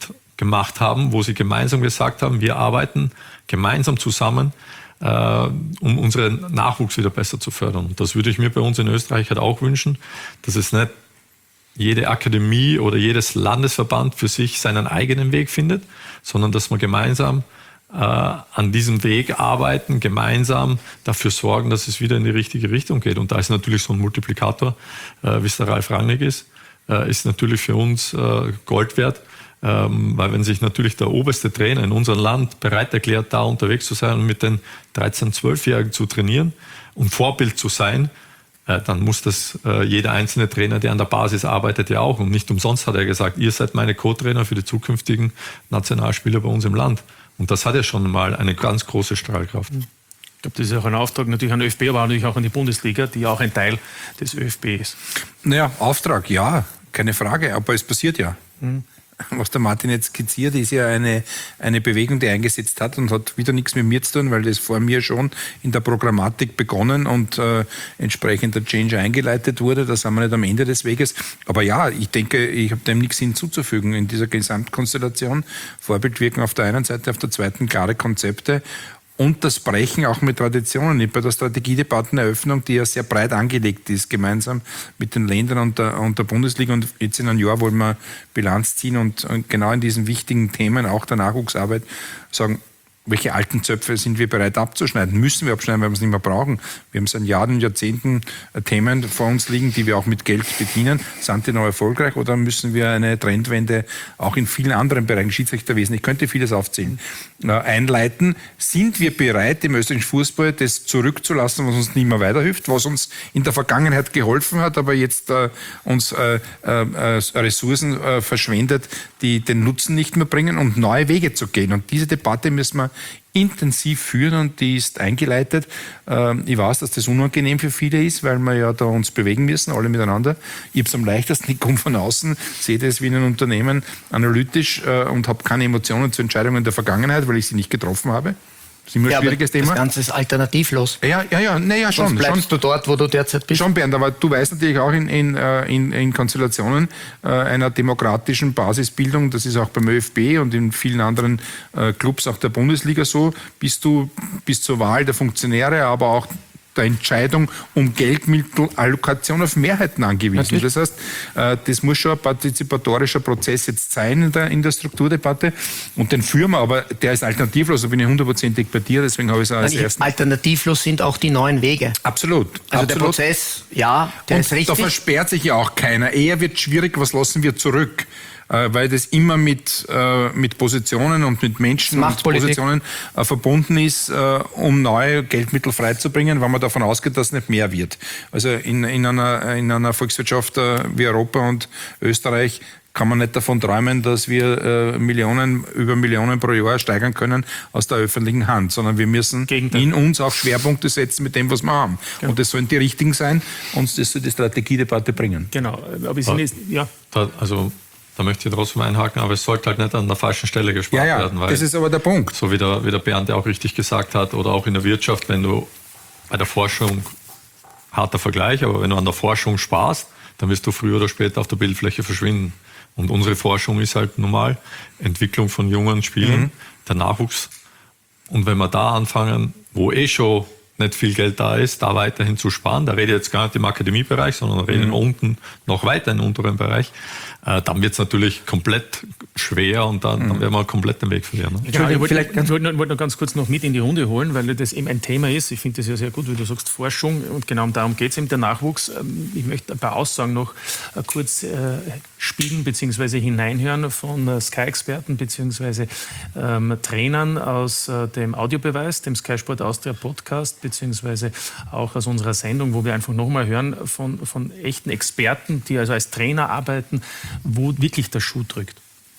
gemacht haben, wo sie gemeinsam gesagt haben, wir arbeiten gemeinsam zusammen, äh, um unseren Nachwuchs wieder besser zu fördern. Und das würde ich mir bei uns in Österreich halt auch wünschen, dass es nicht jede Akademie oder jedes Landesverband für sich seinen eigenen Weg findet, sondern dass man gemeinsam äh, an diesem Weg arbeiten, gemeinsam dafür sorgen, dass es wieder in die richtige Richtung geht. Und da ist natürlich so ein Multiplikator, äh, wie es der Ralf Rangnick ist, äh, ist natürlich für uns äh, Gold wert, ähm, weil wenn sich natürlich der oberste Trainer in unserem Land bereit erklärt, da unterwegs zu sein und mit den dreizehn-, zwölfjährigen zu trainieren und Vorbild zu sein, dann muss das äh, jeder einzelne Trainer, der an der Basis arbeitet, ja auch. Und nicht umsonst hat er gesagt, ihr seid meine Co-Trainer für die zukünftigen Nationalspieler bei uns im Land. Und das hat ja schon mal eine ganz große Strahlkraft. Ich glaube, das ist auch ein Auftrag natürlich an den ÖFB, aber natürlich auch an die Bundesliga, die auch ein Teil des ÖFB ist. Naja, Auftrag, ja, keine Frage, aber es passiert ja. Mhm. Was der Martin jetzt skizziert, ist ja eine, eine Bewegung, die eingesetzt hat und hat wieder nichts mit mir zu tun, weil das vor mir schon in der Programmatik begonnen und äh, entsprechend der Change eingeleitet wurde. Da sind wir nicht am Ende des Weges. Aber ja, ich denke, ich habe dem nichts hinzuzufügen in dieser Gesamtkonstellation. Vorbildwirken auf der einen Seite, auf der zweiten klare Konzepte. Und das Brechen auch mit Traditionen. Ich bei der Strategiedebatteneröffnung, die ja sehr breit angelegt ist, gemeinsam mit den Ländern und der, und der Bundesliga. Und jetzt in einem Jahr wollen wir Bilanz ziehen und, und genau in diesen wichtigen Themen, auch der Nachwuchsarbeit, sagen, welche alten Zöpfe sind wir bereit abzuschneiden? Müssen wir abschneiden, weil wir es nicht mehr brauchen? Wir haben seit Jahren und Jahrzehnten Themen vor uns liegen, die wir auch mit Geld bedienen. Sind die noch erfolgreich oder müssen wir eine Trendwende auch in vielen anderen Bereichen, Schiedsrichterwesen, ich könnte vieles aufzählen, einleiten? Sind wir bereit, im österreichischen Fußball das zurückzulassen, was uns nicht mehr weiterhilft, was uns in der Vergangenheit geholfen hat, aber jetzt äh, uns äh, äh, Ressourcen äh, verschwendet, die den Nutzen nicht mehr bringen und neue Wege zu gehen? Und diese Debatte müssen wir intensiv führen und die ist eingeleitet. Ich weiß, dass das unangenehm für viele ist, weil wir ja da uns bewegen müssen, alle miteinander. Ich habe es am leichtesten, ich komme von außen, sehe das wie in einem Unternehmen analytisch und habe keine Emotionen zu Entscheidungen der Vergangenheit, weil ich sie nicht getroffen habe. Das ist immer ein ja, schwieriges aber Thema. Das Ganze ist alternativlos. Ja, ja, ja, nee, ja schon. Sonst bleibst schon. du dort, wo du derzeit bist. Schon, Bernd, aber du weißt natürlich auch in, in, in, in Konstellationen äh, einer demokratischen Basisbildung, das ist auch beim ÖFB und in vielen anderen äh, Clubs auch der Bundesliga so, bist du bis zur Wahl der Funktionäre, aber auch der Entscheidung um Geldmittelallokation auf Mehrheiten angewiesen. Das heißt, das muss schon ein partizipatorischer Prozess jetzt sein in der, in der Strukturdebatte und den führen wir, aber der ist alternativlos, da bin ich hundertprozentig bei dir, deswegen habe ich es auch als ersten. Alternativlos sind auch die neuen Wege. Absolut. Also absolut. der Prozess, ja, der und ist richtig. Da versperrt sich ja auch keiner. Eher wird schwierig, was lassen wir zurück? Weil das immer mit, äh, mit Positionen und mit Menschen und Positionen äh, verbunden ist, äh, um neue Geldmittel freizubringen, weil man davon ausgeht, dass es nicht mehr wird. Also in, in, einer, in einer Volkswirtschaft äh, wie Europa und Österreich kann man nicht davon träumen, dass wir äh, Millionen über Millionen pro Jahr steigern können aus der öffentlichen Hand, sondern wir müssen Gegenteil. in uns auch Schwerpunkte setzen mit dem, was wir haben. Genau. Und das sollen die richtigen sein und das soll die Strategiedebatte bringen. Genau, aber ich ja. ja. Da, also Da möchte ich trotzdem einhaken, aber es sollte halt nicht an der falschen Stelle gespart ja, ja, werden. Weil, das ist aber der Punkt. So wie der, wie der Bernd ja auch richtig gesagt hat, oder auch in der Wirtschaft, wenn du bei der Forschung, harter Vergleich, aber wenn du an der Forschung sparst, dann wirst du früher oder später auf der Bildfläche verschwinden. Und unsere Forschung ist halt normal Entwicklung von jungen Spielern, mhm. der Nachwuchs. Und wenn wir da anfangen, wo eh schon nicht viel Geld da ist, da weiterhin zu sparen, da rede ich jetzt gar nicht im Akademiebereich, sondern rede mhm. unten noch weiter im unteren Bereich, äh, dann wird es natürlich komplett schwer und dann, mhm. dann werden wir komplett den Weg verlieren. Ne? Genau, ich wollte wollt, wollt noch, noch ganz kurz noch mit in die Runde holen, weil das eben ein Thema ist. Ich finde das ja sehr gut, wie du sagst, Forschung, und genau darum geht es eben, der Nachwuchs. Ich möchte ein paar Aussagen noch kurz äh, spielen bzw. hineinhören von äh, Sky-Experten bzw. Ähm, Trainern aus äh, dem Audiobeweis, dem Sky Sport Austria Podcast, beziehungsweise auch aus unserer Sendung, wo wir einfach nochmal hören von, von echten Experten, die also als Trainer arbeiten, wo wirklich der Schuh drückt.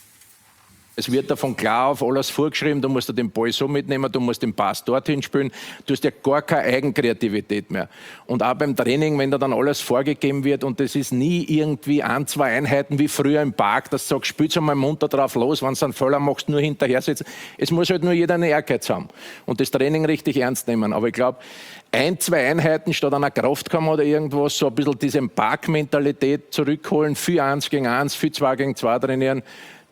Es wird davon klar auf alles vorgeschrieben, du musst den Ball so mitnehmen, du musst den Pass dorthin spielen, du hast ja gar keine Eigenkreativität mehr. Und auch beim Training, wenn da dann alles vorgegeben wird und das ist nie irgendwie ein, zwei Einheiten wie früher im Park, dass du sagst, spielst einmal munter drauf los, wenn du einen Fehler machst, nur hinterher sitzen. Es muss halt nur jeder eine Ehrgeiz haben und das Training richtig ernst nehmen. Aber ich glaube, ein, zwei Einheiten statt einer Kraftkammer oder irgendwas, so ein bisschen diese Park-Mentalität zurückholen, viel eins gegen eins, viel zwei gegen zwei trainieren.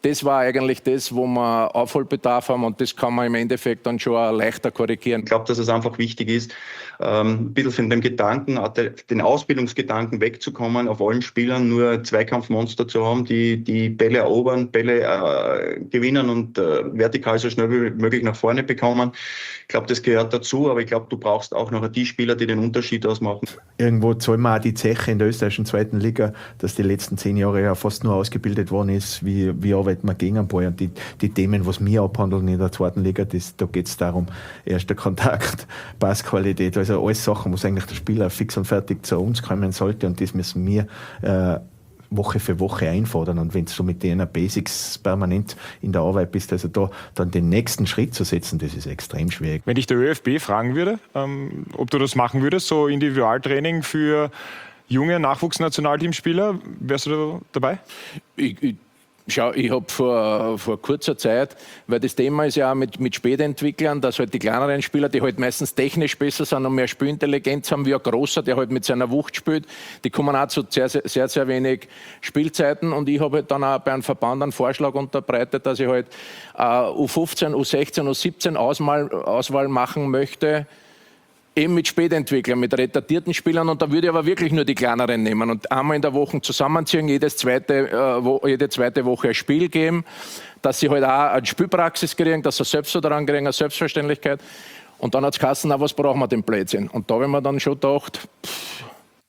das war eigentlich das, wo wir Aufholbedarf haben und das kann man im Endeffekt dann schon leichter korrigieren. Ich glaube, dass es einfach wichtig ist, ähm, ein bisschen von dem Gedanken, den Ausbildungsgedanken wegzukommen, auf allen Spielern nur Zweikampfmonster zu haben, die die Bälle erobern, Bälle äh, gewinnen und äh, vertikal so schnell wie möglich nach vorne bekommen. Ich glaube, das gehört dazu, aber ich glaube, du brauchst auch noch die Spieler, die den Unterschied ausmachen. Irgendwo zahlen wir auch die Zeche in der österreichischen zweiten Liga, dass die letzten zehn Jahre ja fast nur ausgebildet worden ist, wie, wie arbeiten wir gegen einen Ball. Und die, die Themen, was wir abhandeln in der zweiten Liga, das, da geht es darum, erster Kontakt, Passqualität, also alles Sachen, was eigentlich der Spieler fix und fertig zu uns kommen sollte und das müssen wir äh, Woche für Woche einfordern. Und wenn du mit denen Basics permanent in der Arbeit bist, also da dann den nächsten Schritt zu setzen, das ist extrem schwierig. Wenn dich der ÖFB fragen würde, ähm, ob du das machen würdest, so Individualtraining für junge Nachwuchsnationalteamspieler, wärst du da dabei? Ich, ich Schau, ich habe vor, vor kurzer Zeit, weil das Thema ist ja auch mit, mit Spätentwicklern, dass halt die kleineren Spieler, die halt meistens technisch besser sind und mehr Spielintelligenz haben, wie ein Großer, der halt mit seiner Wucht spielt, die kommen auch zu sehr, sehr, sehr, sehr wenig Spielzeiten und ich habe halt dann auch bei einem Verband einen Vorschlag unterbreitet, dass ich halt äh, U fünfzehn, U sechzehn, U siebzehn Auswahl, Auswahl machen möchte, eben mit Spätentwicklern, mit retardierten Spielern und da würde ich aber wirklich nur die kleineren nehmen und einmal in der Woche zusammenziehen, jedes zweite, äh, wo, jede zweite Woche ein Spiel geben, dass sie halt auch eine Spielpraxis kriegen, dass sie selbst so daran kriegen, eine Selbstverständlichkeit und dann hat es geheißen, na, was brauchen wir den Blödsinn? Und da habe ich mir dann schon gedacht, pff.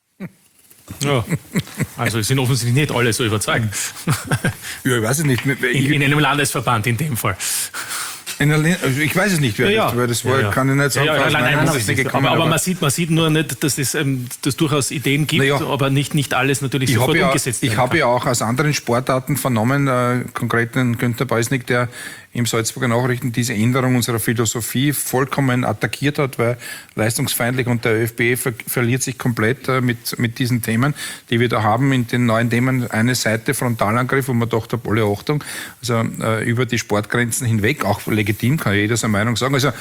Ja, also es sind offensichtlich nicht alle so überzeugt. Ja, ich weiß es nicht. Ich, in, in einem Landesverband in dem Fall. Also ich weiß es nicht, wer ja, das, weil das war, ja, ja. kann ich nicht sagen. Ja, ja, nein, nein, nein, nein, nein, aber, aber man, sieht, man sieht nur nicht, dass es ähm, dass durchaus Ideen gibt, ja, aber nicht, nicht alles natürlich ich sofort ja, umgesetzt werden Ich habe ja auch aus anderen Sportarten vernommen, äh, konkret den Günther Beusnick, der im Salzburger Nachrichten diese Änderung unserer Philosophie vollkommen attackiert hat, weil leistungsfeindlich und der ÖFB ver verliert sich komplett äh, mit, mit diesen Themen, die wir da haben in den neuen Themen. Eine Seite Frontalangriff, wo man dachte, alle Achtung, also äh, über die Sportgrenzen hinweg, auch legitim, kann jeder seine Meinung sagen. Also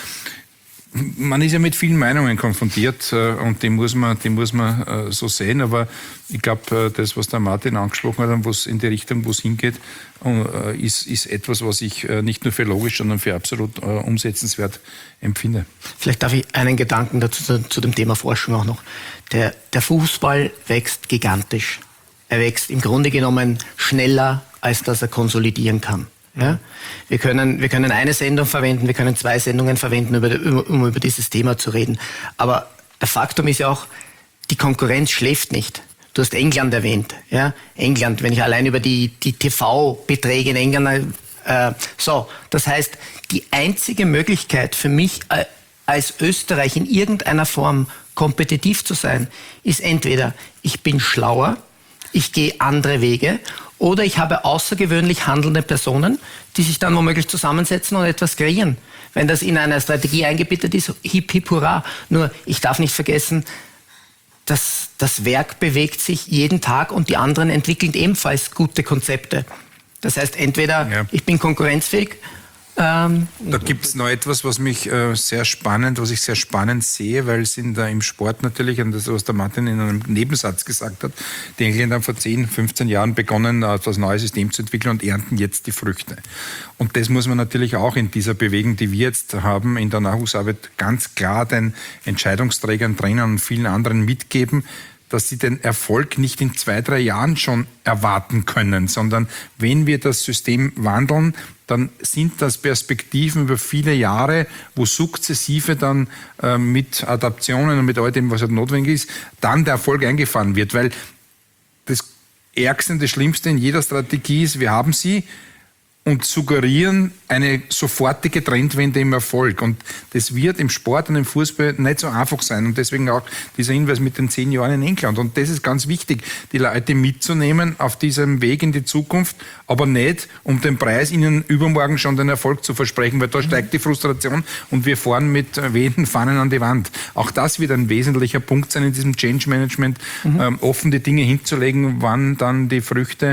man ist ja mit vielen Meinungen konfrontiert äh, und die muss man, die muss man äh, so sehen, aber ich glaube, äh, das, was der Martin angesprochen hat, was in die Richtung, wo es hingeht, äh, ist, ist etwas, was ich äh, nicht nur für logisch, sondern für absolut äh, umsetzenswert empfinde. Vielleicht darf ich einen Gedanken dazu zu, zu dem Thema Forschung auch noch. Der, der Fußball wächst gigantisch. Er wächst im Grunde genommen schneller, als dass er konsolidieren kann. Ja? Wir können, wir können eine Sendung verwenden, wir können zwei Sendungen verwenden, über, um über dieses Thema zu reden. Aber der Faktum ist ja auch, die Konkurrenz schläft nicht. Du hast England erwähnt. Ja? England, wenn ich allein über die, die T V-Beträge in England... Äh, so, das heißt, die einzige Möglichkeit für mich äh, als Österreich in irgendeiner Form kompetitiv zu sein, ist entweder ich bin schlauer, ich gehe andere Wege oder ich habe außergewöhnlich handelnde Personen, die sich dann womöglich zusammensetzen und etwas kreieren. Wenn das in einer Strategie eingebettet ist, hip, hip, hurra. Nur, ich darf nicht vergessen, dass das Werk bewegt sich jeden Tag und die anderen entwickeln ebenfalls gute Konzepte. Das heißt, entweder ja. ich bin konkurrenzfähig. Ähm, da gibt es noch etwas, was mich äh, sehr spannend, was ich sehr spannend sehe, weil es in der, im Sport natürlich, und das, was der Martin in einem Nebensatz gesagt hat, die Engländer haben vor zehn, fünfzehn Jahren begonnen, etwas neues System zu entwickeln und ernten jetzt die Früchte. Und das muss man natürlich auch in dieser Bewegung, die wir jetzt haben, in der Nachwuchsarbeit ganz klar den Entscheidungsträgern, Trainern und vielen anderen mitgeben, dass sie den Erfolg nicht in zwei, drei Jahren schon erwarten können, sondern wenn wir das System wandeln, dann sind das Perspektiven über viele Jahre, wo sukzessive dann äh, mit Adaptionen und mit all dem, was halt notwendig ist, dann der Erfolg eingefahren wird. Weil das Ärgste und das Schlimmste in jeder Strategie ist, wir haben sie und suggerieren eine sofortige Trendwende im Erfolg. Und das wird im Sport und im Fußball nicht so einfach sein. Und deswegen auch dieser Hinweis mit den zehn Jahren in England. Und das ist ganz wichtig, die Leute mitzunehmen auf diesem Weg in die Zukunft, aber nicht, um den Preis ihnen übermorgen schon den Erfolg zu versprechen, weil da steigt die Frustration und wir fahren mit wehenden Fahnen an die Wand. Auch das wird ein wesentlicher Punkt sein in diesem Change Management, mhm. ähm, offen die Dinge hinzulegen, wann dann die Früchte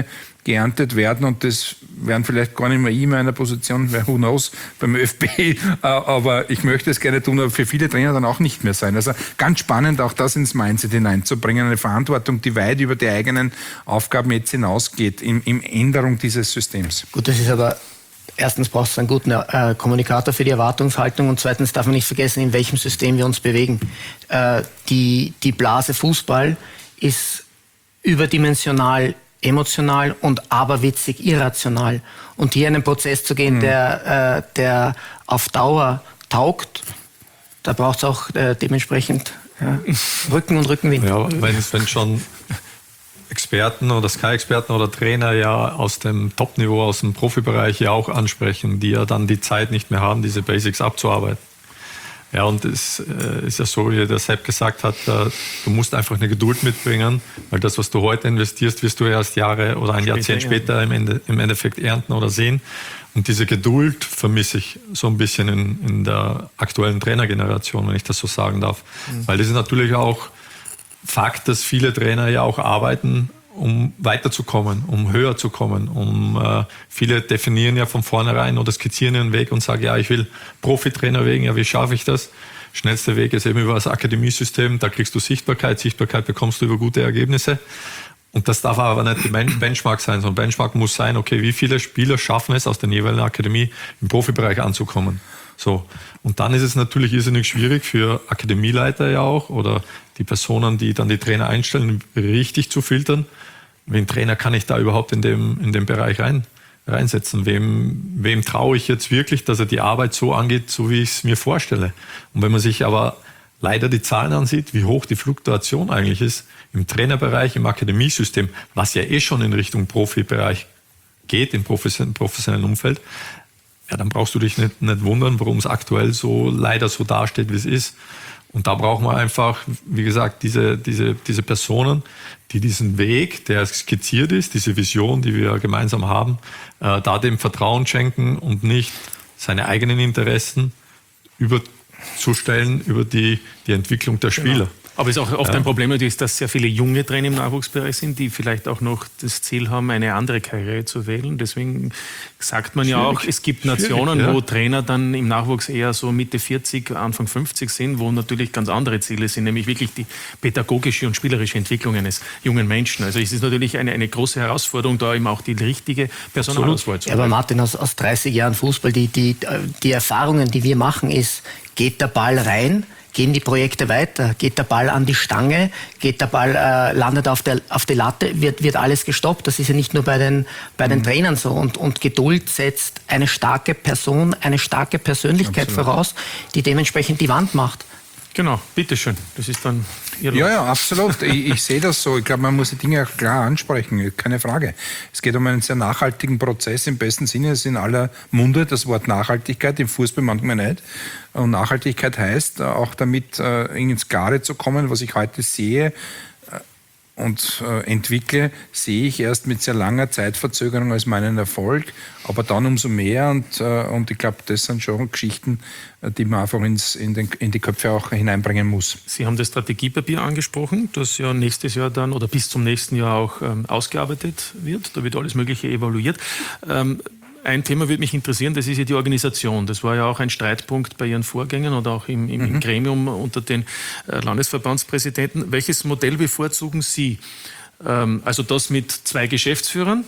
geerntet werden und das werden vielleicht gar nicht mehr ich in meiner Position, wer who knows, beim ÖFB, aber ich möchte es gerne tun, aber für viele Trainer dann auch nicht mehr sein. Also ganz spannend, auch das ins Mindset hineinzubringen, eine Verantwortung, die weit über die eigenen Aufgaben jetzt hinausgeht, in, in Änderung dieses Systems. Gut, das ist aber, erstens brauchst du einen guten äh, Kommunikator für die Erwartungshaltung und zweitens darf man nicht vergessen, in welchem System wir uns bewegen. Äh, die, die Blase Fußball ist überdimensional emotional und aberwitzig irrational. Und hier einen Prozess zu gehen, mhm. der, äh, der auf Dauer taugt, da braucht es auch äh, dementsprechend ja, Rücken und Rückenwind. Ja, wenn es schon Experten oder Sky-Experten oder Trainer ja aus dem Top-Niveau, aus dem Profibereich ja auch ansprechen, die ja dann die Zeit nicht mehr haben, diese Basics abzuarbeiten. Ja, und es äh, ist ja so, wie der Sepp gesagt hat, äh, du musst einfach eine Geduld mitbringen, weil das, was du heute investierst, wirst du erst Jahre oder ein später, Jahrzehnt später ja. im, Ende, im Endeffekt ernten oder sehen. Und diese Geduld vermisse ich so ein bisschen in, in der aktuellen Trainergeneration, wenn ich das so sagen darf. Mhm. Weil das ist natürlich auch Fakt, dass viele Trainer ja auch arbeiten, um weiterzukommen, um höher zu kommen. Um, äh, viele definieren ja von vornherein oder skizzieren ihren Weg und sagen, ja, ich will Profitrainer werden, ja, wie schaffe ich das? Schnellster Weg ist eben über das Akademiesystem, da kriegst du Sichtbarkeit, Sichtbarkeit bekommst du über gute Ergebnisse. Und das darf aber nicht die Benchmark sein, sondern Benchmark muss sein, okay, wie viele Spieler schaffen es aus der jeweiligen Akademie im Profibereich anzukommen? So. Und dann ist es natürlich irrsinnig schwierig für Akademieleiter ja auch oder die Personen, die dann die Trainer einstellen, richtig zu filtern. Wen Trainer kann ich da überhaupt in dem, in dem Bereich rein, reinsetzen? Wem, wem traue ich jetzt wirklich, dass er die Arbeit so angeht, so wie ich es mir vorstelle? Und wenn man sich aber leider die Zahlen ansieht, wie hoch die Fluktuation eigentlich ist im Trainerbereich, im Akademiesystem, was ja eh schon in Richtung Profibereich geht, im professionellen Umfeld, ja, dann brauchst du dich nicht, nicht wundern, warum es aktuell so leider so dasteht, wie es ist. Und da brauchen wir einfach, wie gesagt, diese, diese, diese Personen, die diesen Weg, der skizziert ist, diese Vision, die wir gemeinsam haben, äh, da dem Vertrauen schenken und nicht seine eigenen Interessen überzustellen über die, die Entwicklung der Spieler. Genau. Aber es ist auch oft ja. ein Problem natürlich, dass sehr viele junge Trainer im Nachwuchsbereich sind, die vielleicht auch noch das Ziel haben, eine andere Karriere zu wählen. Deswegen sagt man ja auch, es gibt Nationen, ja. wo Trainer dann im Nachwuchs eher so Mitte vierzig, Anfang fünfzig sind, wo natürlich ganz andere Ziele sind, nämlich wirklich die pädagogische und spielerische Entwicklung eines jungen Menschen. Also es ist natürlich eine, eine große Herausforderung, da eben auch die richtige Personalauswahl zu haben. Ja, aber Martin, aus, aus dreißig Jahren Fußball, die, die, die Erfahrungen, die wir machen, ist, geht der Ball rein, gehen die Projekte weiter, geht der Ball an die Stange, geht der Ball, äh, landet auf der, auf die Latte, wird, wird alles gestoppt. Das ist ja nicht nur bei den, bei den mhm. Trainern so. Und, und Geduld setzt eine starke Person, eine starke Persönlichkeit Absolut. voraus, die dementsprechend die Wand macht. Genau, bitteschön. Das ist dann Ihr Ja, ja, absolut. Ich, ich sehe das so. Ich glaube, man muss die Dinge auch klar ansprechen. Keine Frage. Es geht um einen sehr nachhaltigen Prozess im besten Sinne. Es ist in aller Munde das Wort Nachhaltigkeit, im Fußball manchmal nicht. Und Nachhaltigkeit heißt, auch damit äh, ins Klare zu kommen, was ich heute sehe, und äh, entwickle, sehe ich erst mit sehr langer Zeitverzögerung als meinen Erfolg, aber dann umso mehr und, äh, und ich glaube, das sind schon Geschichten, die man einfach ins, in, den, in die Köpfe auch hineinbringen muss. Sie haben das Strategiepapier angesprochen, das ja nächstes Jahr dann oder bis zum nächsten Jahr auch ähm, ausgearbeitet wird. Da wird alles Mögliche evaluiert. Ähm, Ein Thema würde mich interessieren, das ist ja die Organisation. Das war ja auch ein Streitpunkt bei Ihren Vorgängern oder auch im, im, im Gremium unter den äh, Landesverbandspräsidenten. Welches Modell bevorzugen Sie? Ähm, also das mit zwei Geschäftsführern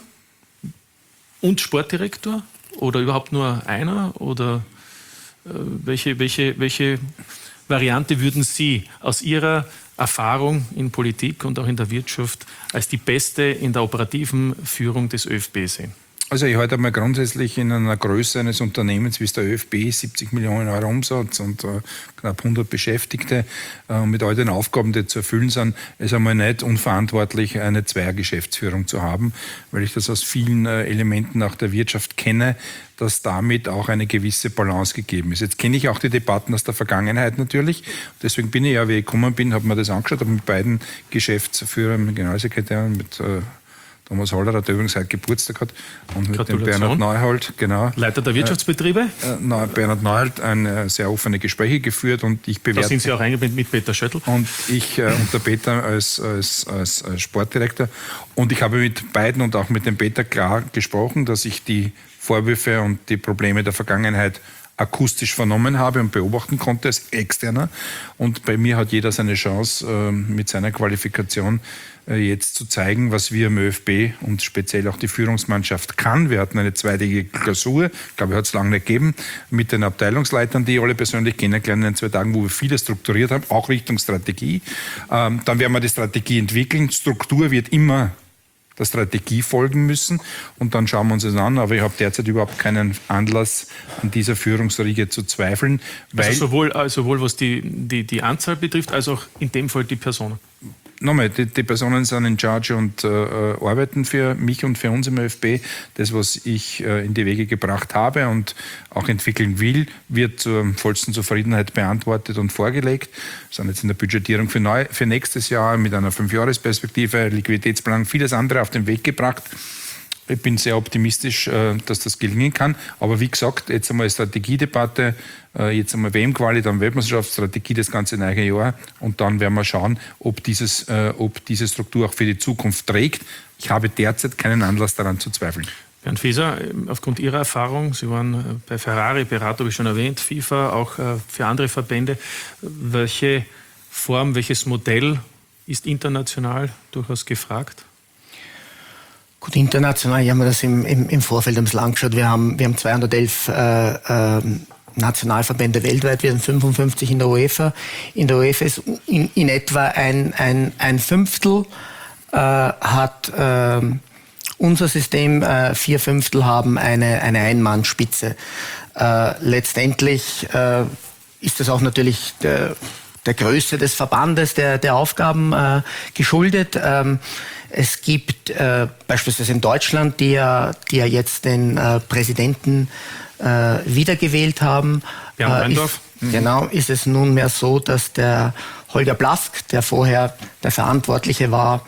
und Sportdirektor oder überhaupt nur einer? Oder äh, welche, welche, welche Variante würden Sie aus Ihrer Erfahrung in Politik und auch in der Wirtschaft als die beste in der operativen Führung des ÖFB sehen? Also ich halte mal grundsätzlich in einer Größe eines Unternehmens, wie es der ÖFB, siebzig Millionen Euro Umsatz und äh, knapp hundert Beschäftigte äh, mit all den Aufgaben, die zu erfüllen sind, ist einmal nicht unverantwortlich, eine Zweiergeschäftsführung zu haben, weil ich das aus vielen äh, Elementen auch der Wirtschaft kenne, dass damit auch eine gewisse Balance gegeben ist. Jetzt kenne ich auch die Debatten aus der Vergangenheit natürlich. Deswegen bin ich ja, wie ich gekommen bin, habe mir das angeschaut, habe mit beiden Geschäftsführern, mit dem Generalsekretär und mit äh, Thomas Haller hat übrigens heute Geburtstag gehabt. Und mit dem Gratulation. Bernhard Neuhold, genau. Leiter der Wirtschaftsbetriebe. Äh, na, Bernhard Neuhold ein äh, sehr offene Gespräche geführt und ich bewerte. Da sind Sie auch eingebunden mit Peter Schöttl. Und ich äh, und der Peter als, als, als, als Sportdirektor. Und ich habe mit beiden und auch mit dem Peter klar gesprochen, dass ich die Vorwürfe und die Probleme der Vergangenheit akustisch vernommen habe und beobachten konnte als Externer. Und bei mir hat jeder seine Chance, äh, mit seiner Qualifikation äh, jetzt zu zeigen, was wir im ÖFB und speziell auch die Führungsmannschaft kann. Wir hatten eine zweitägige Klausur, ich glaube, hat es lange nicht gegeben, mit den Abteilungsleitern, die ich alle persönlich kennengelernt in den zwei Tagen, wo wir vieles strukturiert haben, auch Richtung Strategie. Ähm, dann werden wir die Strategie entwickeln. Struktur wird immer der Strategie folgen müssen und dann schauen wir uns das an. Aber ich habe derzeit überhaupt keinen Anlass, an dieser Führungsriege zu zweifeln. Weil Also sowohl, äh, sowohl was die, die, die Anzahl betrifft, als auch in dem Fall die Personen. Nochmal, die, die Personen sind in charge und äh, arbeiten für mich und für uns im ÖFB. Das, was ich äh, in die Wege gebracht habe und auch entwickeln will, wird zur vollsten Zufriedenheit beantwortet und vorgelegt. Wir sind jetzt in der Budgetierung für, neu, für nächstes Jahr mit einer Fünfjahresperspektive, Liquiditätsplan, vieles andere auf den Weg gebracht. Ich bin sehr optimistisch, äh, dass das gelingen kann. Aber wie gesagt, jetzt einmal Strategiedebatte, äh, jetzt einmal W M-Quali, dann Weltmeisterschaftsstrategie das ganze neue Jahr. Und dann werden wir schauen, ob, dieses, äh, ob diese Struktur auch für die Zukunft trägt. Ich habe derzeit keinen Anlass daran zu zweifeln. Bernd Feser, aufgrund Ihrer Erfahrung, Sie waren bei Ferrari Berater, habe ich schon erwähnt, FIFA, auch für andere Verbände. Welche Form, welches Modell ist international durchaus gefragt? Gut, international haben wir das im, im, im Vorfeld ein bisschen angeschaut. Wir haben, wir haben zweihundertelf äh, äh, Nationalverbände weltweit, wir sind fünfundfünfzig in der UEFA. In der UEFA ist in, in etwa ein, ein, ein Fünftel äh, hat äh, unser System, äh, vier Fünftel haben eine, eine Einmannspitze. Äh, letztendlich äh, ist das auch natürlich der, der Größe des Verbandes, der, der Aufgaben äh, geschuldet. Ähm, Es gibt äh, beispielsweise in Deutschland, die ja, die ja jetzt den äh, Präsidenten äh, wiedergewählt haben. Bernd äh, Reindorf. ist, mhm. Genau, ist es nunmehr so, dass der Holger Blask, der vorher der Verantwortliche war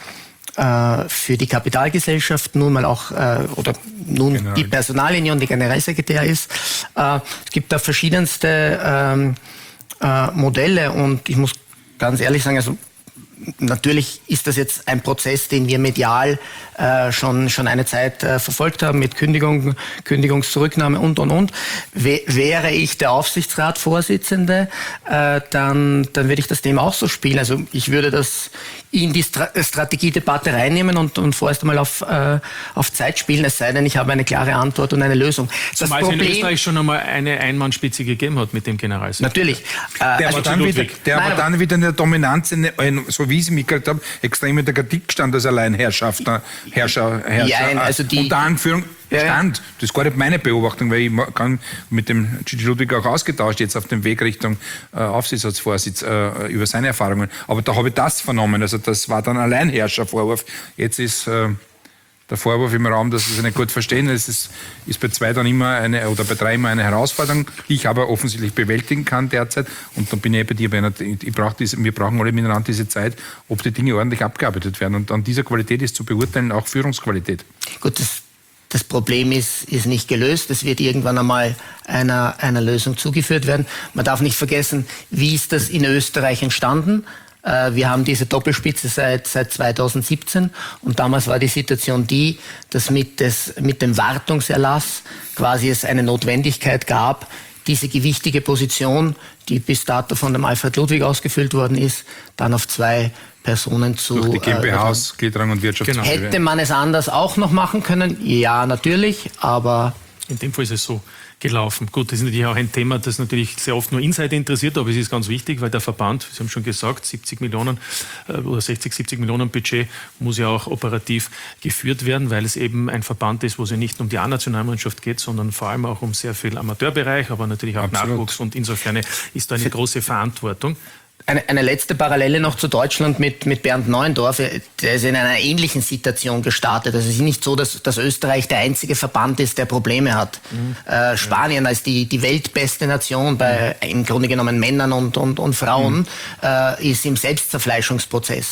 äh, für die Kapitalgesellschaft, nun mal auch, äh, oder nun General. die Personalunion, die Generalsekretär ist. Äh, es gibt da verschiedenste ähm, äh, Modelle und ich muss ganz ehrlich sagen, also natürlich ist das jetzt ein Prozess, den wir medial äh, schon, schon eine Zeit äh, verfolgt haben, mit Kündigung, Kündigungszurücknahme und, und, und. W- wäre ich der Aufsichtsratsvorsitzende, äh, dann, dann würde ich das Thema auch so spielen. Also ich würde das in die Stra- Strategiedebatte reinnehmen und, und vorerst einmal auf, äh, auf Zeit spielen, es sei denn, ich habe eine klare Antwort und eine Lösung. Das Zumal es in Problem- Österreich schon einmal eine Einmannspitze gegeben hat mit dem Generalsekretär. Natürlich. Äh, Der also war dann wieder, der Nein, aber dann wieder in der Dominanz, in, in, so wie ich mich gerade habe, extrem in der Kritik stand als Alleinherrschaft, Herrscher, Herrscher, Ja, also die- unter Anführung stand. Das ist gar nicht meine Beobachtung, weil ich kann mit dem Gigi Ludwig auch ausgetauscht, jetzt auf dem Weg Richtung äh, Aufsichtsratsvorsitz äh, über seine Erfahrungen. Aber da habe ich das vernommen, also das war dann Alleinherrschervorwurf. Jetzt ist äh, der Vorwurf im Raum, dass sie es nicht gut verstehen. Es ist, ist bei zwei dann immer eine, oder bei drei immer eine Herausforderung, die ich aber offensichtlich bewältigen kann derzeit. Und dann bin ich bei dir, Bernhard. Ich brauch diese, wir brauchen alle miteinander diese Zeit, ob die Dinge ordentlich abgearbeitet werden. Und an dieser Qualität ist zu beurteilen auch Führungsqualität. Gut, das, das Problem ist, ist nicht gelöst. Es wird irgendwann einmal einer, einer Lösung zugeführt werden. Man darf nicht vergessen, wie ist das in Österreich entstanden? Wir haben diese Doppelspitze seit, seit zweitausendsiebzehn und damals war die Situation die, dass mit, des, mit dem Wartungserlass quasi es eine Notwendigkeit gab, diese gewichtige Position, die bis dato von dem Alfred Ludwig ausgefüllt worden ist, dann auf zwei Personen zu... Durch die GmbH, äh, Gliederung und Wirtschaftsbetriebe. Hätte man es anders auch noch machen können? Ja, natürlich, aber... In dem Fall ist es so gelaufen. Gut, das ist natürlich auch ein Thema, das natürlich sehr oft nur Insider interessiert, aber es ist ganz wichtig, weil der Verband, Sie haben schon gesagt, siebzig Millionen äh, oder sechzig, siebzig Millionen Budget muss ja auch operativ geführt werden, weil es eben ein Verband ist, wo es ja nicht um die A-Nationalmannschaft geht, sondern vor allem auch um sehr viel Amateurbereich, aber natürlich auch Absolut. Nachwuchs und insofern ist da eine große Verantwortung. Eine, eine letzte Parallele noch zu Deutschland mit, mit Bernd Neuendorf. Der ist in einer ähnlichen Situation gestartet. Also es ist nicht so, dass, dass Österreich der einzige Verband ist, der Probleme hat. Mhm. Äh, Spanien als die, die weltbeste Nation bei mhm. im Grunde genommen Männern und, und, und Frauen mhm. äh, ist im Selbstzerfleischungsprozess.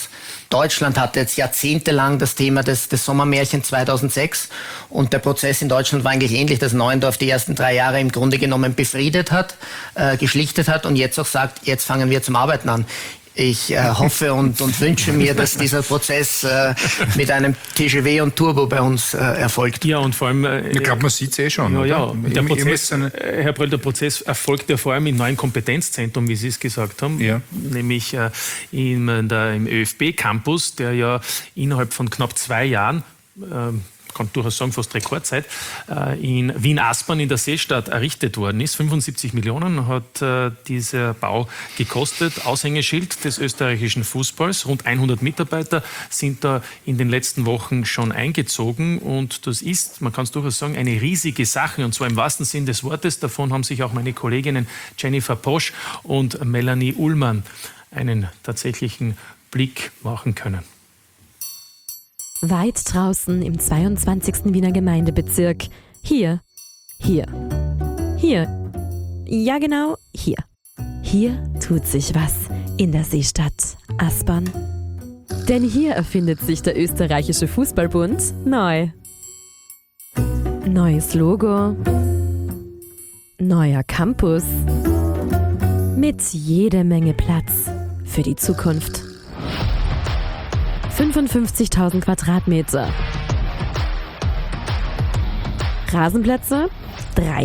Deutschland hatte jetzt jahrzehntelang das Thema des, des Sommermärchen zweitausendsechs und der Prozess in Deutschland war eigentlich ähnlich, dass Neuendorf die ersten drei Jahre im Grunde genommen befriedet hat, äh, geschlichtet hat und jetzt auch sagt, jetzt fangen wir zum Arbeiten an. Ich äh, hoffe und, und wünsche mir, dass dieser Prozess äh, mit einem T G W und Turbo bei uns äh, erfolgt. Ja, und vor allem... Äh, ich glaube, man sieht es eh schon, ja, oder? Ja, der ich, Prozess, ich äh, Herr Bröll, der Prozess erfolgt ja vor allem im neuen Kompetenzzentrum, wie Sie es gesagt haben, ja. nämlich äh, in der, im ÖFB-Campus, der ja innerhalb von knapp zwei Jahren... Äh, kann durchaus sagen, fast Rekordzeit, in Wien-Aspern in der Seestadt errichtet worden ist. fünfundsiebzig Millionen hat äh, dieser Bau gekostet. Aushängeschild des österreichischen Fußballs. Rund hundert Mitarbeiter sind da in den letzten Wochen schon eingezogen. Und das ist, man kann es durchaus sagen, eine riesige Sache. Und zwar im wahrsten Sinn des Wortes. Davon haben sich auch meine Kolleginnen Jennifer Posch und Melanie Ullmann einen tatsächlichen Blick machen können. Weit draußen im zweiundzwanzigsten Wiener Gemeindebezirk. Hier, hier, hier. Ja genau, hier. Hier tut sich was in der Seestadt Aspern. Denn hier erfindet sich der österreichische Fußballbund neu. Neues Logo, neuer Campus, mit jede Menge Platz für die Zukunft. fünfundfünfzigtausend Quadratmeter. Rasenplätze? Drei.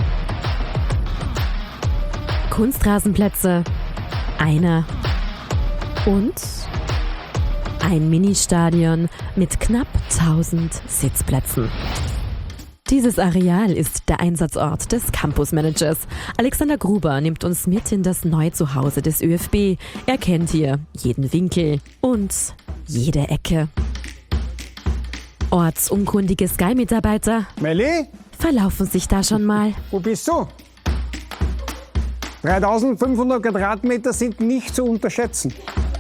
Kunstrasenplätze? Einer. Und ein Ministadion mit knapp tausend Sitzplätzen. Dieses Areal ist der Einsatzort des Campusmanagers. Alexander Gruber nimmt uns mit in das neue Zuhause des ÖFB. Er kennt hier jeden Winkel und jede Ecke. Ortsunkundige Sky-Mitarbeiter Melli? verlaufen sich da schon mal. Wo bist du? dreitausendfünfhundert Quadratmeter sind nicht zu unterschätzen.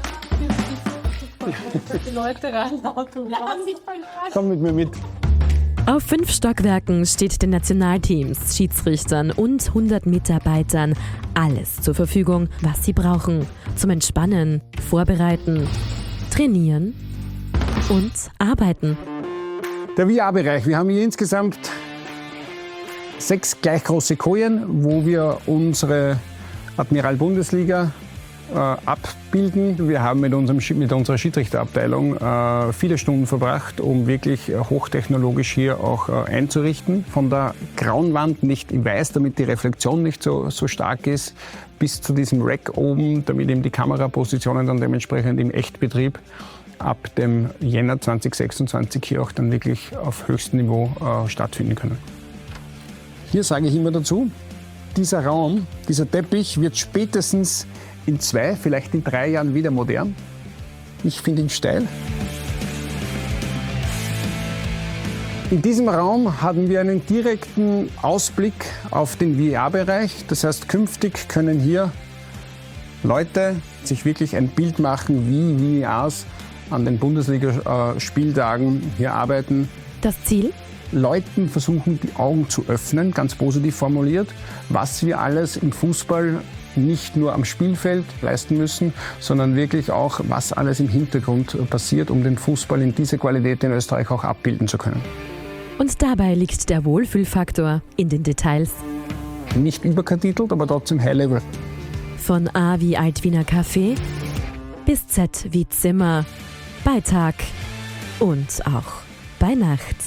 Die Leute rein, Auto. Komm mit mir mit. Auf fünf Stockwerken steht den Nationalteams, Schiedsrichtern und hundert Mitarbeitern alles zur Verfügung, was sie brauchen. Zum Entspannen, Vorbereiten, Trainieren und Arbeiten. Der V R-Bereich. Wir haben hier insgesamt sechs gleich große Kojen, wo wir unsere Admiral-Bundesliga äh, abbilden. Wir haben mit, unserem, mit unserer Schiedsrichterabteilung äh, viele Stunden verbracht, um wirklich äh, hochtechnologisch hier auch äh, einzurichten. Von der grauen Wand nicht in weiß, damit die Reflexion nicht so, so stark ist, bis zu diesem Rack oben, damit eben die Kamerapositionen dann dementsprechend im Echtbetrieb ab dem Jänner zweitausendsechsundzwanzig hier auch dann wirklich auf höchstem Niveau äh, stattfinden können. Hier sage ich immer dazu, dieser Raum, dieser Teppich wird spätestens in zwei, vielleicht in drei Jahren wieder modern. Ich finde ihn steil. In diesem Raum haben wir einen direkten Ausblick auf den V R-Bereich. Das heißt, künftig können hier Leute sich wirklich ein Bild machen, wie V Rs an den Bundesliga-Spieltagen hier arbeiten. Das Ziel? Leuten versuchen, die Augen zu öffnen, ganz positiv formuliert, was wir alles im Fußball nicht nur am Spielfeld leisten müssen, sondern wirklich auch, was alles im Hintergrund passiert, um den Fußball in dieser Qualität in Österreich auch abbilden zu können. Und dabei liegt der Wohlfühlfaktor in den Details. Nicht überkatitelt, aber trotzdem High Level. Von A wie Altwiener Café bis Z wie Zimmer, bei Tag und auch bei Nacht.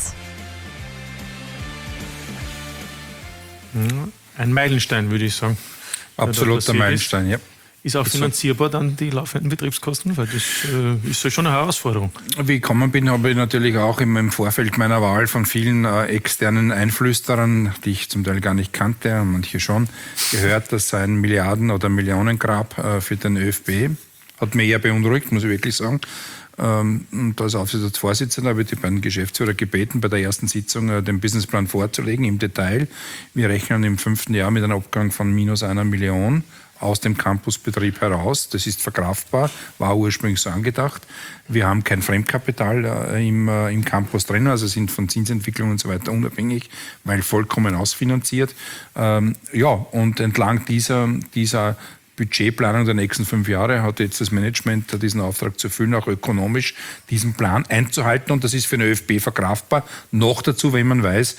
Ein Meilenstein, würde ich sagen. Absoluter Meilenstein, ja. Ist auch finanzierbar dann die laufenden Betriebskosten? Weil das äh, ist ja schon eine Herausforderung. Wie ich gekommen bin, habe ich natürlich auch im Vorfeld meiner Wahl von vielen äh, externen Einflüsterern, die ich zum Teil gar nicht kannte, manche schon, gehört, dass ein Milliarden- oder Millionengrab äh, für den ÖFB hat mich eher beunruhigt, muss ich wirklich sagen. Ähm, und als Aufsichtsratsvorsitzender habe ich die beiden Geschäftsführer gebeten, bei der ersten Sitzung äh, den Businessplan vorzulegen im Detail. Wir rechnen im fünften Jahr mit einem Abgang von minus einer Million aus dem Campusbetrieb heraus. Das ist verkraftbar, war ursprünglich so angedacht. Wir haben kein Fremdkapital äh, im, äh, im Campus drin, also sind von Zinsentwicklung und so weiter unabhängig, weil vollkommen ausfinanziert. Ähm, ja, und entlang dieser, dieser Budgetplanung der nächsten fünf Jahre hat jetzt das Management diesen Auftrag zu erfüllen, auch ökonomisch diesen Plan einzuhalten. Und das ist für den ÖFB verkraftbar. Noch dazu, wenn man weiß,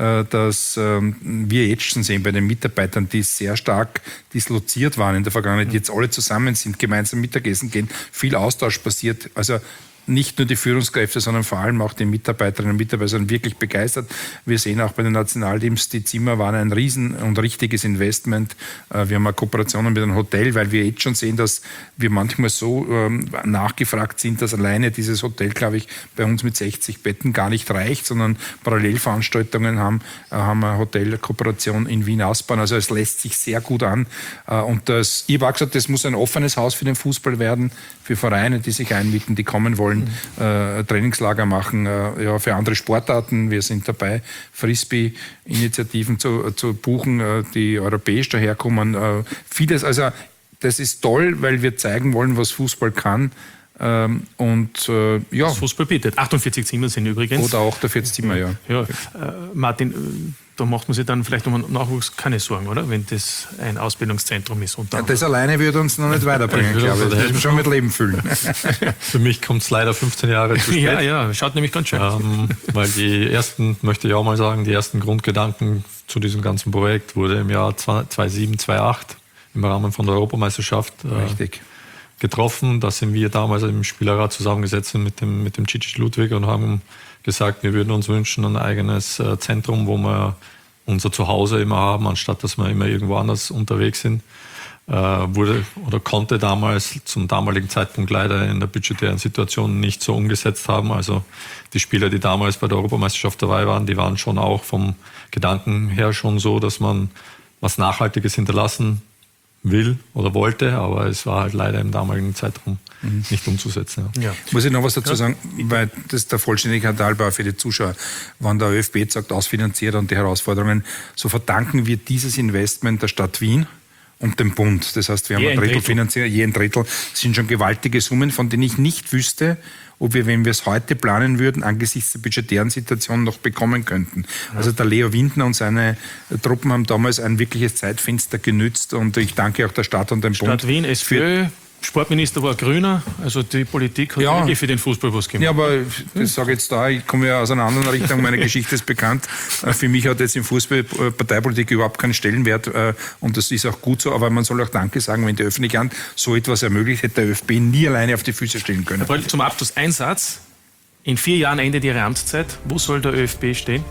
dass wir jetzt schon sehen bei den Mitarbeitern, die sehr stark disloziert waren in der Vergangenheit, die jetzt alle zusammen sind, gemeinsam Mittagessen gehen, viel Austausch passiert. Also nicht nur die Führungskräfte, sondern vor allem auch die Mitarbeiterinnen und Mitarbeiter sind wirklich begeistert. Wir sehen auch bei den Nationalteams, die Zimmer waren ein riesen und richtiges Investment. Wir haben eine Kooperation mit einem Hotel, weil wir jetzt schon sehen, dass wir manchmal so ähm, nachgefragt sind, dass alleine dieses Hotel, glaube ich, bei uns mit sechzig Betten gar nicht reicht, sondern Parallelveranstaltungen haben, äh, haben eine Hotelkooperation in Wien-Aspern. Also es lässt sich sehr gut an. Äh, und das, ich habe auch gesagt, das muss ein offenes Haus für den Fußball werden, für Vereine, die sich einmieten, die kommen wollen. Äh, Trainingslager machen, äh, ja, für andere Sportarten. Wir sind dabei, Frisbee-Initiativen zu, zu buchen, äh, die europäisch daherkommen. Äh, vieles, also das ist toll, weil wir zeigen wollen, was Fußball kann. Ähm, und äh, ja. Was Fußball bietet. achtundvierzig Zimmer sind übrigens. Oder achtundvierzig Zimmer, ja. ja. Äh, Martin, äh, da macht man sich dann vielleicht um den Nachwuchs keine Sorgen, oder? Wenn das ein Ausbildungszentrum ist. Und ja, das alleine würde uns noch nicht weiterbringen, glaube ich. Das müssen wir schon mit Leben füllen. Für mich kommt es leider fünfzehn Jahre zu spät. Ja, ja, schaut nämlich ganz schön aus. Ähm, weil die ersten, möchte ich auch mal sagen, die ersten Grundgedanken zu diesem ganzen Projekt wurde im Jahr zweitausendsieben, zweitausendacht im Rahmen von der Europameisterschaft äh, getroffen. Da sind wir damals im Spielerrat zusammengesetzt mit dem, mit dem Cici Ludwig und haben gesagt, wir würden uns wünschen ein eigenes äh, Zentrum, wo wir unser Zuhause immer haben, anstatt dass wir immer irgendwo anders unterwegs sind. Äh, wurde oder konnte damals zum damaligen Zeitpunkt leider in der budgetären Situation nicht so umgesetzt haben. Also die Spieler, die damals bei der Europameisterschaft dabei waren, die waren schon auch vom Gedanken her schon so, dass man was Nachhaltiges hinterlassen will oder wollte, aber es war halt leider im damaligen Zeitraum mhm. nicht umzusetzen. Ja. Ja. Muss ich noch was dazu sagen, weil das der Vollständigkeit halber auch für die Zuschauer, wenn der ÖFB sagt, ausfinanziert und die Herausforderungen, so verdanken wir dieses Investment der Stadt Wien und dem Bund. Das heißt, wir haben je ein Drittel, Drittel finanziert, je ein Drittel. Das sind schon gewaltige Summen, von denen ich nicht wüsste, ob wir, wenn wir es heute planen würden, angesichts der budgetären Situation noch bekommen könnten. Also der Leo Windner und seine Truppen haben damals ein wirkliches Zeitfenster genützt und ich danke auch der Stadt und dem Stadt Bund. Stadt Wien, SPÖ, Sportminister war Grüner, also die Politik hat ja wirklich für den Fußball was gemacht. Ja, aber das sage ich jetzt da, ich komme ja aus einer anderen Richtung, meine Geschichte ist bekannt. Für mich hat jetzt im Fußball Parteipolitik überhaupt keinen Stellenwert und das ist auch gut so, aber man soll auch Danke sagen, wenn die Öffentlichkeit so etwas ermöglicht, hätte der ÖFB nie alleine auf die Füße stellen können. Zum Abschluss ein Satz. In vier Jahren endet Ihre Amtszeit. Wo soll der ÖFB stehen?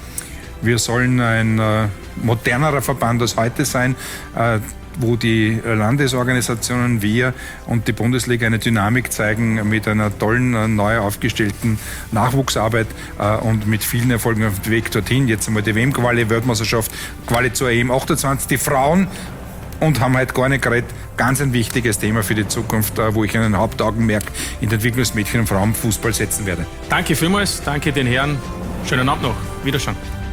Wir sollen ein äh, modernerer Verband als heute sein, äh, wo die Landesorganisationen, wir und die Bundesliga eine Dynamik zeigen mit einer tollen, neu aufgestellten Nachwuchsarbeit äh, und mit vielen Erfolgen auf dem Weg dorthin. Jetzt einmal die W M-Quali, Weltmeisterschaft, Quali zur E M achtundzwanzig, die Frauen und haben halt gar nicht geredet. Ganz ein wichtiges Thema für die Zukunft, äh, wo ich einen Hauptaugenmerk in der Entwicklung des Mädchen- und Frauenfußball setzen werde. Danke vielmals, danke den Herren. Schönen Abend noch. Wiederschauen.